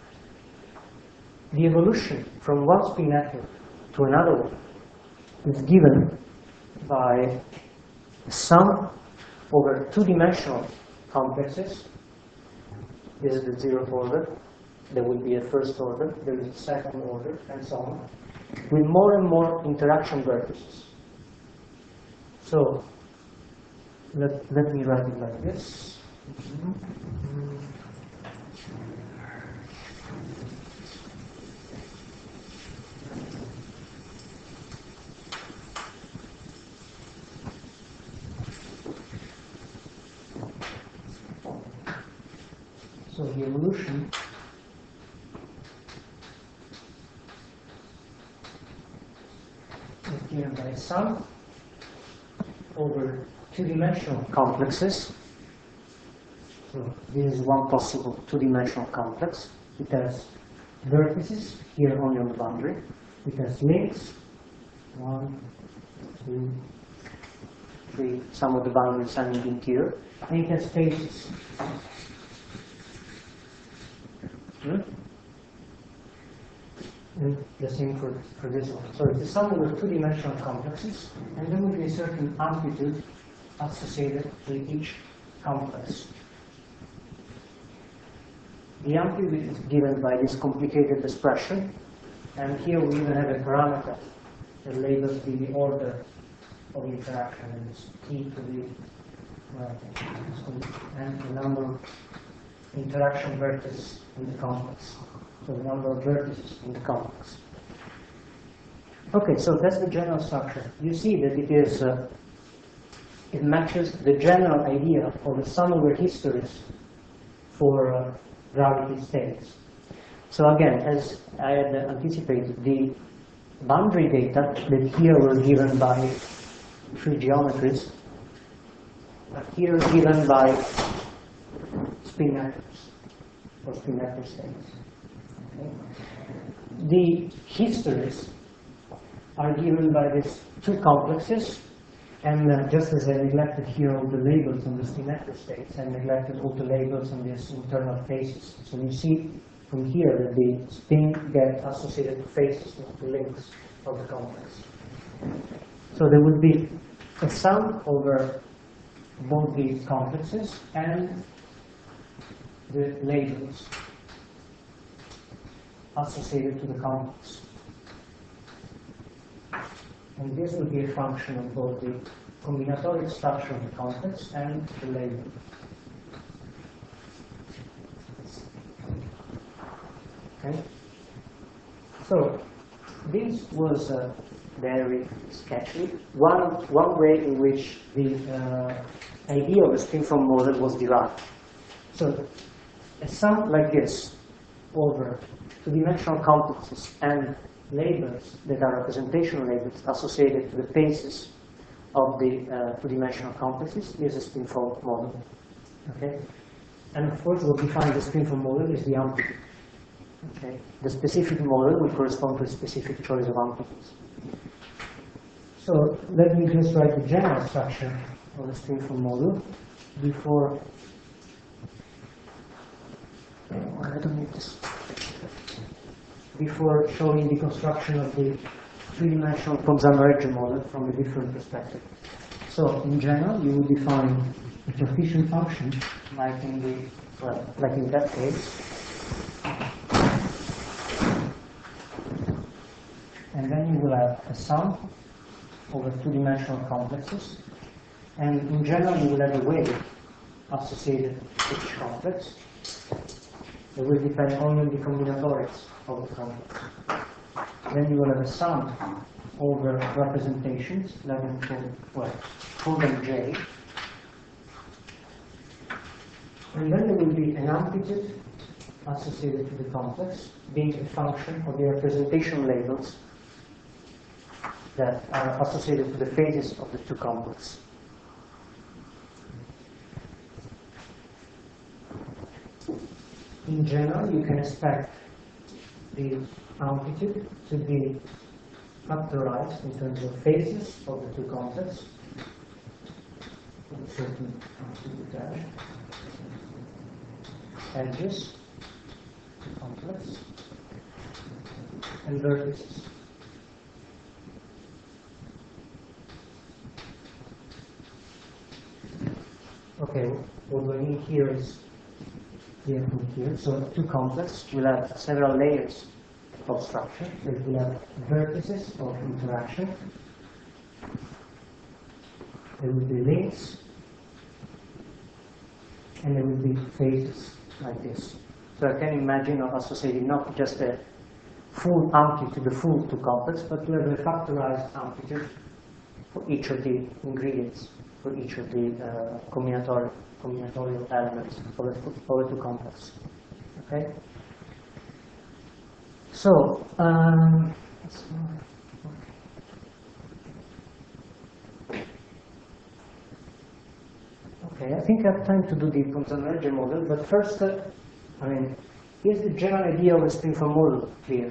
The evolution from one spin network to another one is given by a sum over two-dimensional complexes. This is the zeroth order. There will be a first order, there is a second order, and so on, with more and more interaction vertices. So let me write it like this. So the evolution is given by sum over two-dimensional complexes. So this is one possible two-dimensional complex. It has vertices here only on the boundary. It has links, 1, 2, 3, some of the boundaries are in the interior, and it has faces. And the same for this one. So it's the sum over two-dimensional complexes, and there will be a certain amplitude associated with each complex. The amplitude is given by this complicated expression, and here we even have a parameter that labels the order of interaction, and it's t to the and the number of interaction vertices in the complex. So the number of vertices in the complex. Okay, so that's the general structure. You see that it is it matches the general idea of the sum over histories for gravity states. So again, as I had anticipated, the boundary data that here were given by free geometries are here given by spin networks or spin network states. Okay. The histories are given by these two complexes, and just as I neglected here all the labels on the spin network states, I neglected all the labels on these internal faces. So you see from here that the spin get associated to faces, not to links of the complex. So there would be a sum over both these complexes and the labels associated to the complex. And this will be a function of both the combinatoric structure of the complex and the label. Okay? So this was very sketchy. One way in which the idea of the spin-foam model was derived. So a sum like this over two-dimensional complexes and labels that are representational labels associated to the faces of the two-dimensional complexes is a spin-foam model. Okay? And of course, what defines the spin-foam model is the amplitude. Okay? The specific model will correspond to a specific choice of amplitudes. So let me just write the general structure of the spin-foam model before. I don't need this. Before showing the construction of the three-dimensional Pozzano-Regge model from a different perspective. So in general, you will define a Cartesian function like in the like in that case, and then you will have a sum over two-dimensional complexes, and in general, you will have a wave associated with each complex. It will depend only on the combinatorics of the complex. Then you will have a sum over representations, let them call them J. And then there will be an amplitude associated to the complex, being a function of the representation labels that are associated to the phases of the two complexes. In general, you can expect the amplitude to be factorized in terms of phases of the two complexes, with a certain amplitude dash, edges, complex, and vertices. Okay, what we need here is here and here. So two complexes will have several layers of structure. So it will have vertices of interaction. There will be links, and there will be phases like this. So I can imagine of associating not just a full amplitude, the full two complex, but to have a factorized amplitude for each of the ingredients, for each of the combinatorial elements of the two complex. Okay. So okay, I think I have time to do the Ponzano-Regge model, but first, I mean, is the general idea of a spinform model clear?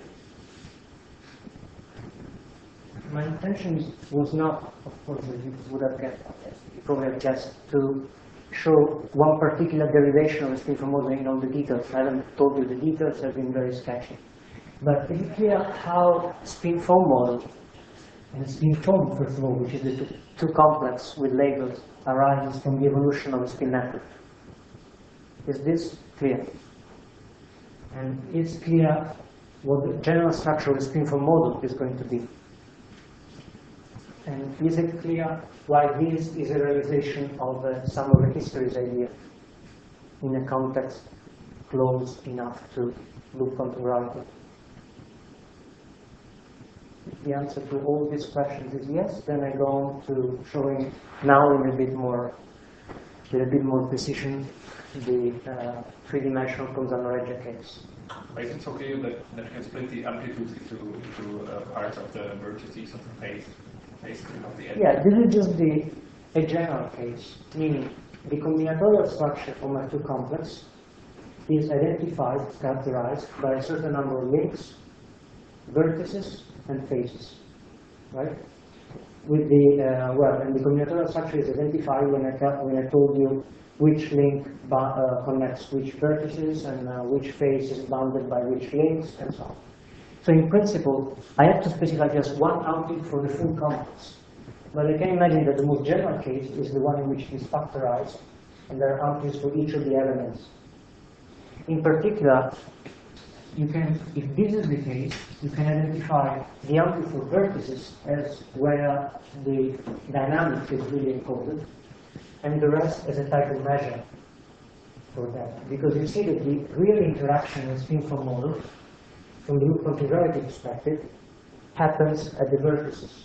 My intention was not, of course, as you would have guessed, you probably have guessed, to show one particular derivation of a spinform model in all the details. I haven't told you the details, I've been very sketchy. But is it clear how spinform model, and spinform, first of all, which is the two complex with labels, arises from the evolution of a spin network? Is this clear? And is clear what the general structure of a spinform model is going to be? And is it clear why this is a realization of some of the histories idea in a context close enough to loop onto gravity? If the answer to all these questions is yes, then I go on to showing now in with a bit more precision the three-dimensional Ponzano-Regge case. Is it so clear that you can split the amplitudes into parts of the vertices of the phase of the edge? Yeah, this is just a general case, meaning the combinatorial structure of my two complex is identified, characterized by a certain number of links, vertices, and phases, right? With the and the combinatorial structure is identified when I told you which link connects which vertices and which phase is bounded by which links and so on. So in principle, I have to specify just one amplitude for the full complex. But I can imagine that the most general case is the one in which it is factorized, and there are amplitudes for each of the elements. In particular, you can, if this is the case, you can identify the amplitude for vertices as where the dynamic is really encoded, and the rest as a type of measure for that. Because you see that the real interaction in spinform model, from the loop continuity perspective, happens at the vertices.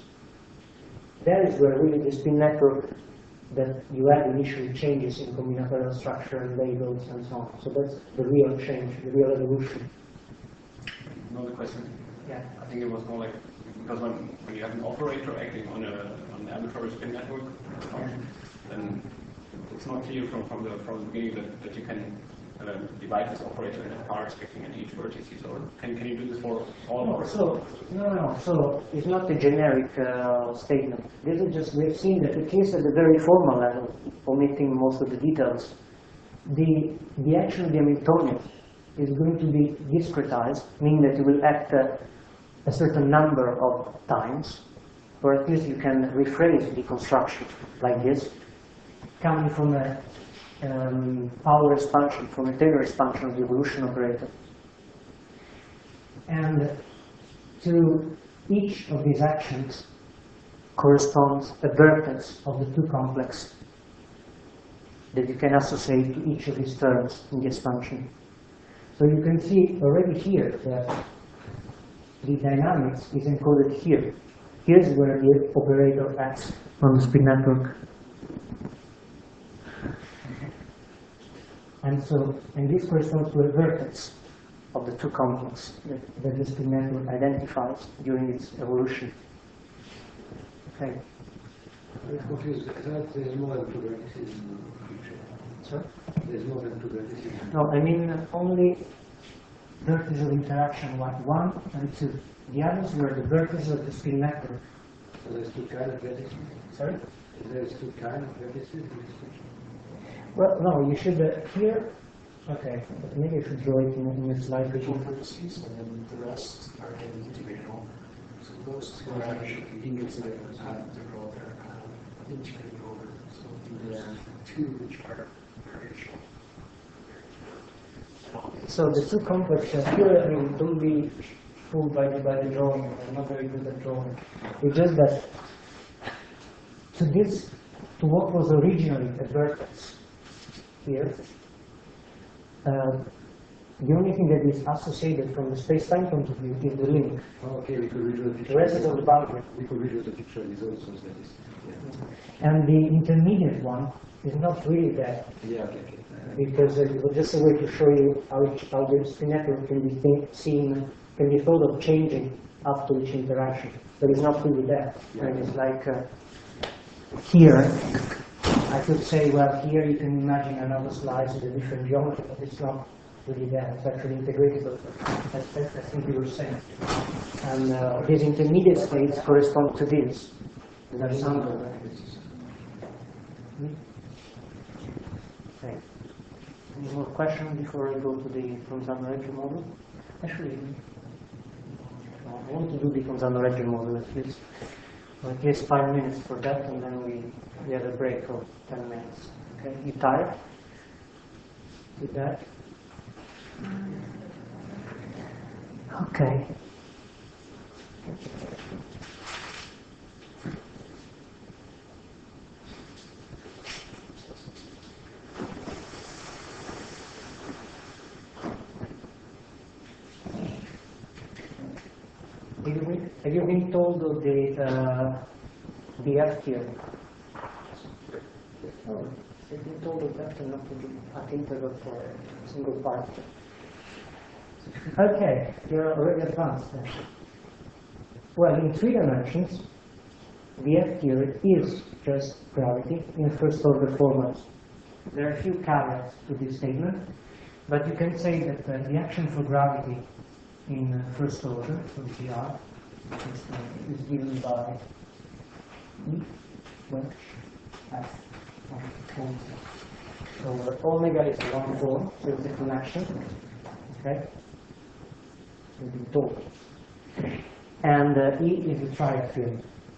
That is where really the spin network that you had initially changes in combinatorial structure and labels and so on. So that's the real change, the real evolution. Another question. Yeah. I think it was more like, because when you have an operator acting on an arbitrary spin network, then it's not clear from the beginning that you can divide this operator into parts acting at each vertices, or can you do this for all No, operators? no. So it's not a generic statement. This is just, we've seen that at least at the very formal level, omitting most of the details, the action of the Hamiltonian is going to be discretized, meaning that it will act a certain number of times, or at least you can rephrase the construction like this, coming from a power expansion, from a Taylor expansion of the evolution operator. And to each of these actions corresponds a vertex of the two complex that you can associate to each of these terms in the expansion. So you can see already here that the dynamics is encoded here. Here's where the operator acts on the spin network. And this corresponds to a vertex of the two complex that the spin network identifies during its evolution. Okay. I'm confused. There's more than two vertices in the picture. Sorry? There's more than two vertices. No, I mean only vertices of interaction like 1 and 2. The others were the vertices of the spin network. So there's two kinds of vertices. Sorry? There's two kinds of vertices. Well, no, you should here. Okay, but maybe I should draw it in a slide. Original vertices, and then the rest are getting integrated over. So those two are actually integrated integrated over. So there's two which are variational. So the two complex here, I mean, don't be fooled by the drawing. I'm not very good at drawing. It's just that to what was originally a vertex here, the only thing that is associated from the space-time point of view is the link. Oh, okay, we could redraw the picture. The rest is on the boundary. We could redraw the picture is also that is. Yeah. And the intermediate one is not really there. Yeah, okay, okay. Because it was just a way to show you how the spin network can be can be thought of changing after each interaction. But it's not really there. Yeah. And it's like here, I could say, well, here you can imagine another slice with a different geometry, but it's not really there. It's actually integrated. That's I think you were saying. And these intermediate states correspond to this. That's something. Okay. Any more questions before I go to the Fonzano-Regge model? Actually, no, I want to do the Fonzano-Regge model at least 5 minutes for that, and then we have a break of 10 minutes. Okay, you tired with that? Okay. Have you been told of the F theory? Oh, have you been told of that and not to do at interval for a single particle? Okay, you're already advanced then. Well, in 3 dimensions, the F theory is just gravity in first order format. There are a few caveats to this statement, but you can say that the action for gravity in first order, so GR, is given by E, which F, so omega is 1/4, so it's a connection, okay? We've been told. And E is a triac field.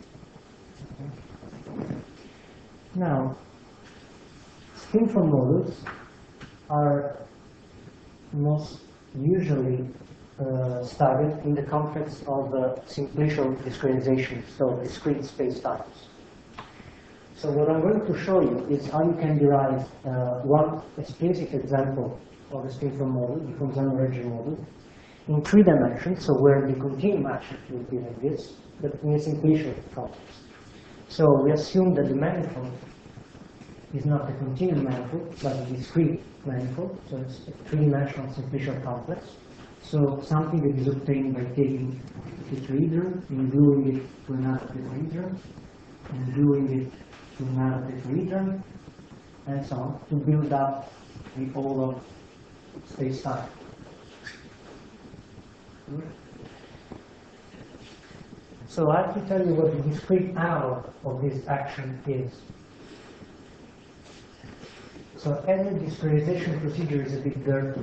Okay. Now, spin-form models are most usually studied in the context of simplicial discretization, so discrete space-times. So what I'm going to show you is how you can derive one explicit example of a spin-form model, the Fonzano-Regge model, in 3 dimensions, so where the continuum action will be like this, but in a simplicial context. So we assume that the manifold is not a continuum manifold, but a discrete manifold, so it's a 3-dimensional simplicial complex. So something that is obtained by taking a tetrahedron and gluing it to another tetrahedron, and gluing it to another tetrahedron, and so on, to build up the whole of space-time. So I have to tell you what the discrete analog of this action is. So every discretization procedure is a bit dirty.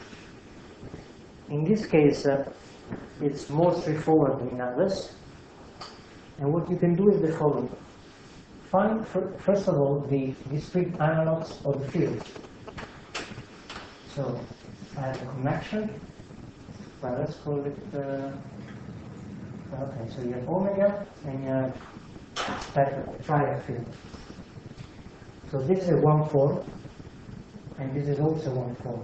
In this case, it's more straightforward than others. And what you can do is the following. Find, first of all, the discrete analogs of the field. So I have a connection. Well, let's call it, okay, so you have omega and you have triac field. So this is a 1/4, and this is also 1/4.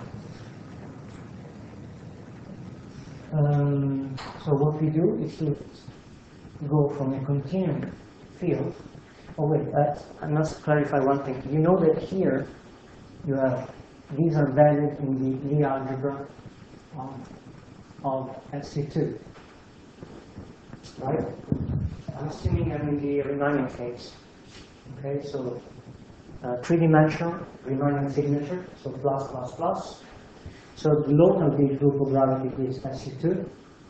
So what we do is to go from a continuum field. Oh wait, I must clarify one thing. You know that here you have, these are valued in the Lie algebra of SC2, right? I'm assuming I'm in the Riemannian case. Okay, so 3-dimensional Riemannian signature, so plus, plus, plus. So the local gauge group of gravity is SE2.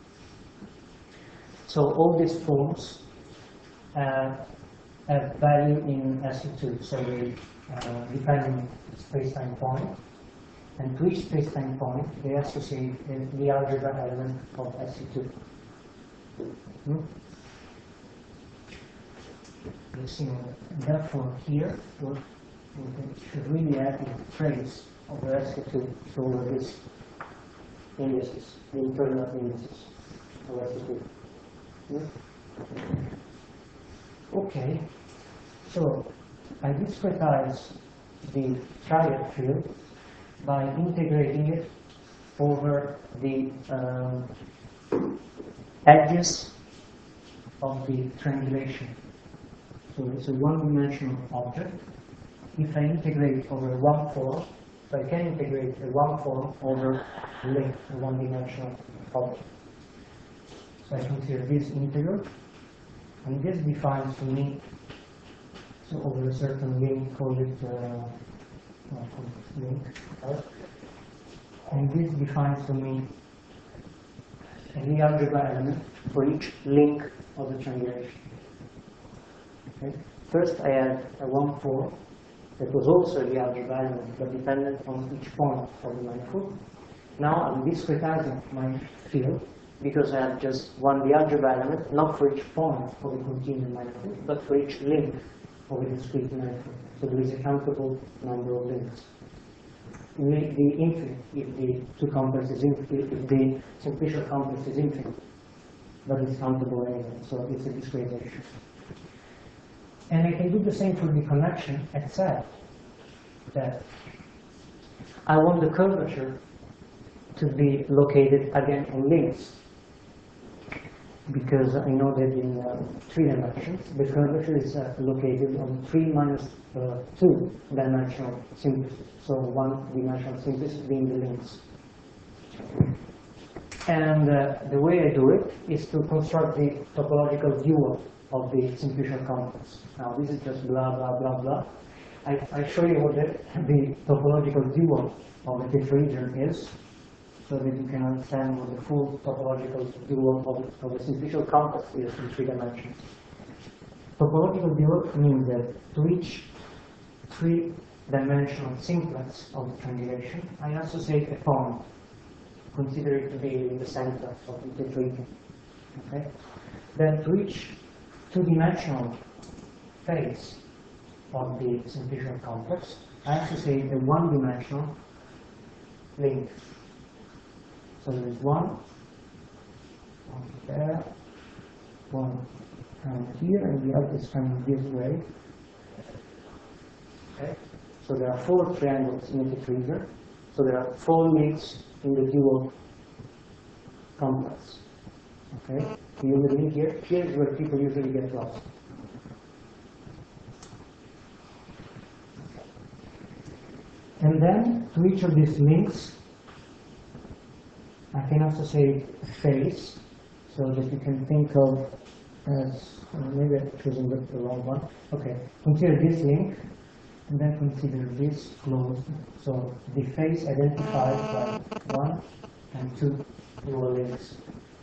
So all these forms have value in SE2. So they depend on space-time point. And to each space-time point, they associate the algebra element of SE2. You see, therefore here, we should really add a trace of the SE2 to all these indices, the internal indices of SE2. Okay, so I discretize the triad field by integrating it over the edges of the triangulation. So it's a one-dimensional object. If I integrate over one form, so I can integrate a one form over length, a one-dimensional object. So I consider this integral, and this defines for me, so over a certain length, call it length, and this defines for me the algebra element for each link of the triangulation. Okay. First, I had a one form that was also the algebra element, but dependent on each point of the manifold. Now I'm discretizing my field because I have just the algebra element, not for each point of a continuous manifold, but for each link of a discrete manifold. So there is a countable number of links. It may be infinite if the two complex is infinite, if the simplicial complex is infinite, but it's countable anyway, so it's a discretization. And I can do the same for the connection, except that I want the curvature to be located again on links, because I know that in 3 dimensions the curvature is located on 3 minus 2 dimensional simplices, so 1 dimensional simplicity being the links. And the way I do it is to construct the topological dual of the simplicial complex. Now this is just blah blah blah blah. I show you what the topological dual of a tetrahedron is, so that you can understand what the full topological dual of a simplicial complex is in 3 dimensions. Topological dual means that to each 3-dimensional simplex of the triangulation, I associate a point, consider it to be in the center of the tetrahedron. Okay? Then to each 2-dimensional face of the simplicial complex, I associate a 1-dimensional link. So there is one there, one here, and the other is coming this way. Okay? So there are 4 triangles in the tetrahedron. So there are 4 links in the dual complex. Okay? You will link here. Here is where people usually get lost. And then to each of these links, I can associate a face, so that you can think of as, maybe I'm choosing the wrong one. Okay, consider this link, and then consider this closed. So the face identified by 1 and 2 dual links.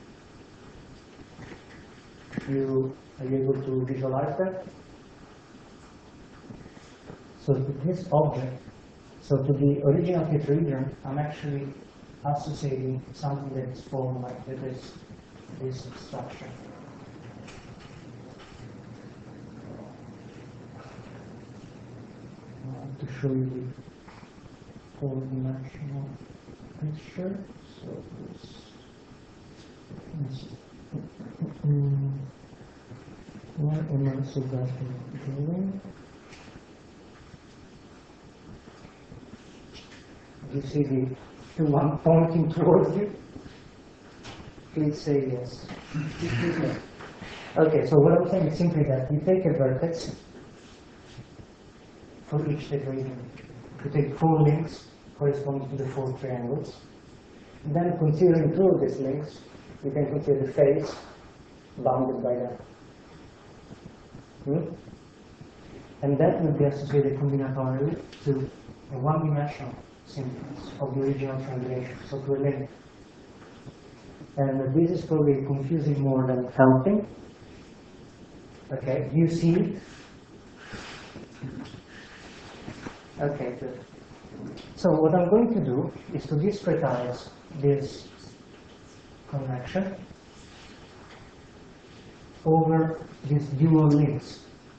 Are you able to visualize that? So to this object, so to the original tetrahedron, I'm actually associating something that is formed like this structure. To show you the 4-dimensional picture. So this why am I so bad at drawing? You see the one pointing towards you? Please say yes. Okay, so what I'm saying is simply that you take a vertex for each tetrahedron. You take 4 links corresponding to the 4 triangles. And then considering 2 of these links, you can consider the face bounded by that. And that will be associated combinatorially to a 1-dimensional symmetries of the original triangulation, so to a link. And this is probably confusing more than helping. Okay, you see it? Okay, good. So what I'm going to do is to discretize this connection over these dual links.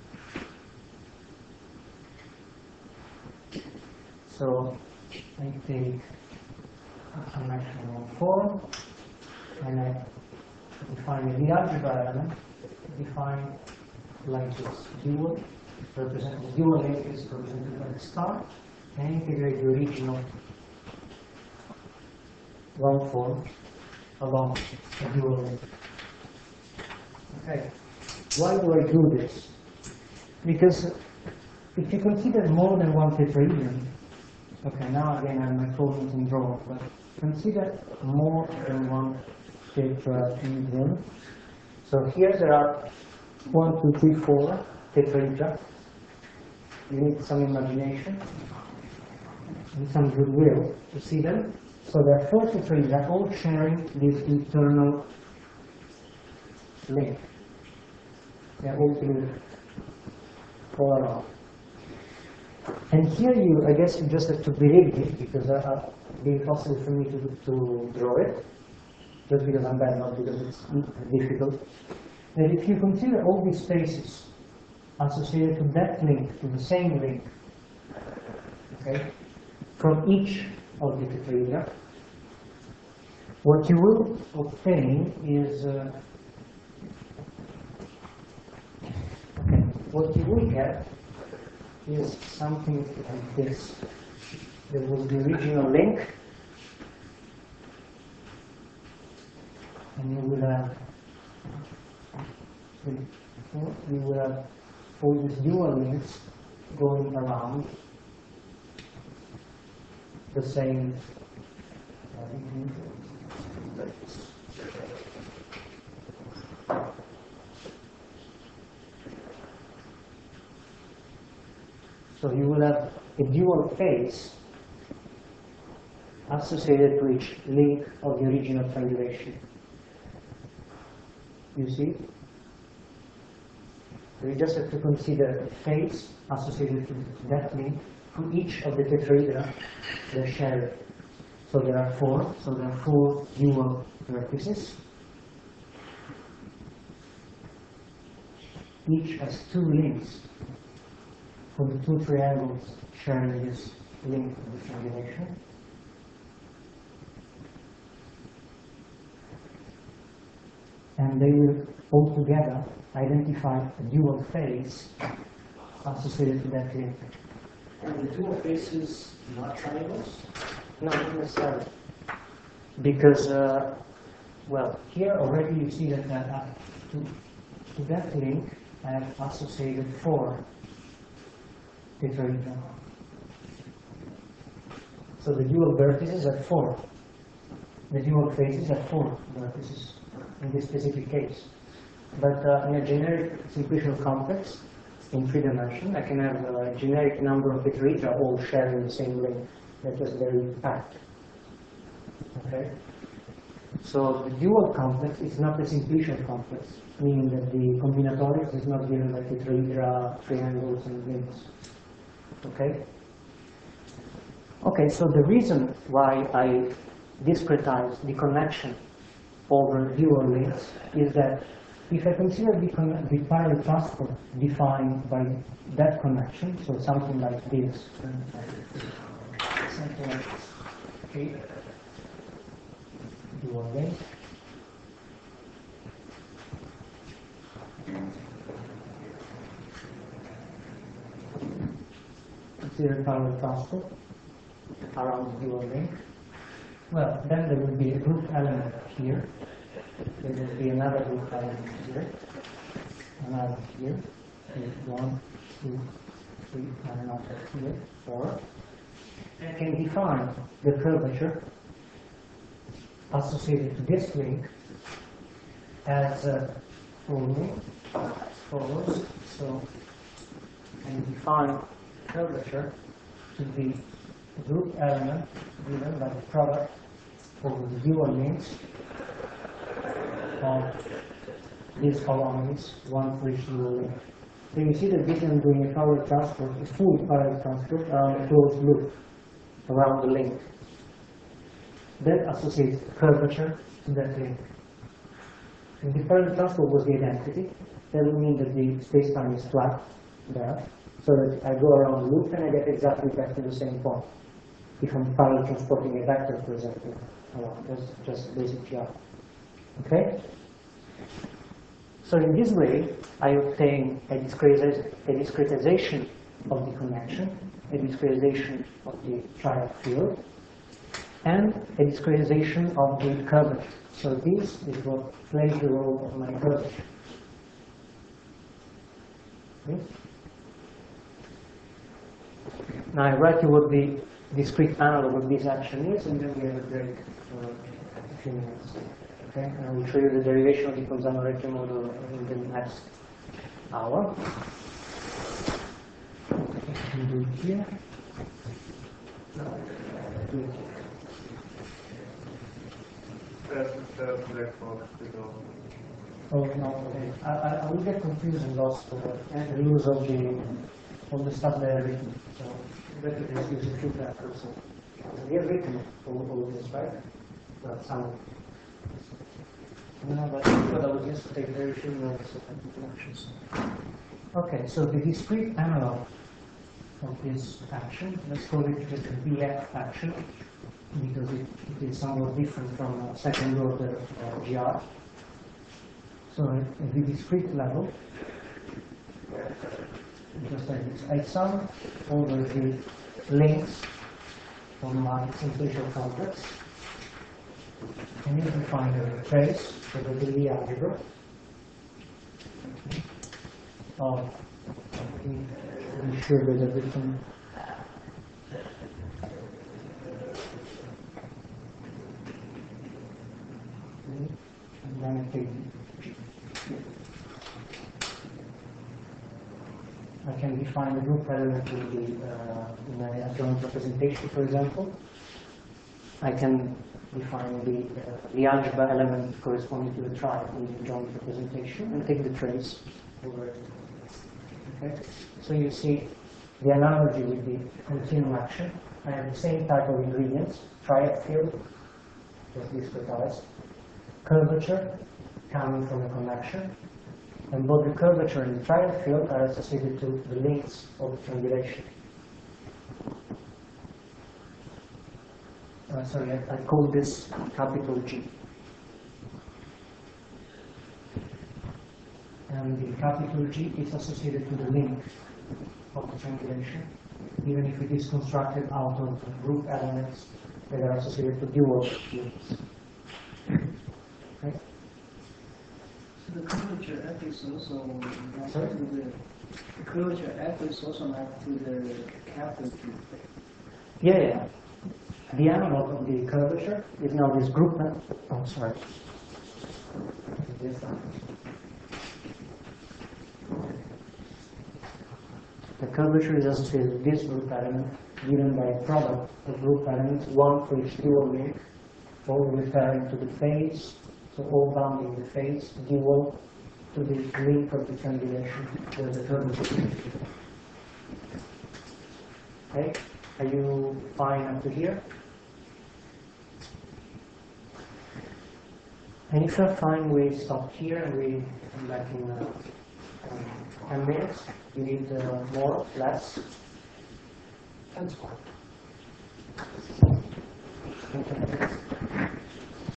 So I take a connection on form and I define the algebra element, define like this dual, represent the dual link is represented by the star, and integrate the original one form along the dual link. Okay, why do I do this? Because if you consider more than one tetrahedron, okay, now again I have my problems in drawing, but consider more than one tetrahedron. So here there are 1, 2, 3, 4 tetrahedra. You need some imagination and some goodwill to see them. So there are 4 tetrahedra all sharing this internal link. They are all together, all around. And here you, I guess you just have to believe it, because it would be impossible for me to draw it, just because I'm bad, not because it's difficult. And if you consider all these spaces associated to that link, to the same link, okay, from each of the tetrahedra, what you will obtain is what you will get is something like this. There was the original link, and you will have all these dual links going around the same. So you will have a dual phase associated to each link of the original triangulation. You see? So you just have to consider a phase associated to that link to each of the tetrahedra that share it. So there are 4. So there are 4 dual vertices. Each has 2 links for the 2 triangles sharing this link of the triangulation. And they will all together identify a dual phase associated to that link. Are the dual faces not triangles? No, not necessarily. Because, well, here already you see that to that link I have associated 4 tetrahedra. So the dual vertices are 4. The dual faces are 4 vertices in this specific case. But in a generic simplicial complex, in 3 dimensions, I can have a generic number of tetrahedra all sharing the same link that is very packed. Okay? So the dual complex is not a simplicial complex, meaning that the combinatorics is not given by tetrahedra, triangles, and links. Okay? Okay, so the reason why I discretize the connection over dual links is that if I consider the parallel transport defined by that connection, so something like this, something like this, okay, dual link, consider parallel transport around the dual link. Well, then there will be a group element here. There will be another group element here. Another here. 1, 2, 3, and another here. 4. And I can define the curvature associated to this link as follows. So I can define curvature to be group element given by the product over the dual links of these columns, one for each dual link. So you see that this is doing a power transfer, a full power transfer around a closed loop around the link. That associates curvature to that link. If the current transfer was the identity, that would mean that the space-time is flat there, so that I go around the loop and I get exactly back to the same point. If I'm parallel transporting a vector, for example, that's just basic GR. Okay? So in this way, I obtain a discretization of the connection, a discretization of the triad field, and a discretization of the curvature. So this is what plays the role of my curvature. Okay? Now I write you what the discrete analog of this action is, and then we have a break for a few minutes. Okay? And I will show you the derivation of the Ponzano-Recchia model in the next hour. I can do it here. No, do it here. Oh no, okay. I will get confused and lost and lose all the stuff that I've written. So better just use a few factors. So we have written all this, right? But some. No, but I will just take very few notes of introductions. Okay, so the discrete analog of this action, let's call it just a BF action, because it is somewhat different from a second order GR. So at the discrete level, just like this, I sum over the links of my simplicial complex, and you can find a trace over the Lie algebra of, I'm sure that everything. And then I can define the group element in the adjoint representation, for example. I can define the algebra element corresponding to the triad in the adjoint representation and take the trace over it. Okay? So you see the analogy with the continuum action. I have the same type of ingredients, triad field, just discretized, curvature coming from a connection, and both the curvature and the triad field are associated to the links of the triangulation. Sorry, I call this capital G. And the capital G is associated to the link of the triangulation, even if it is constructed out of group elements that are associated to dual links. Okay? So the curvature F is also mapped Sorry? to the curvature F is also mapped to the capital G. Yeah. The analog of the curvature is now this group. Oh, sorry. This one. The curvature is associated with this group element given by a product of group elements, one for each dual link, all referring to the phase, so all bounding the phase, dual to the link of the triangulation where the curvature is. Okay? Are you fine up to here? And if you're fine, we stop here and we come back in 10 minutes. You need more, less? That's fine. Okay.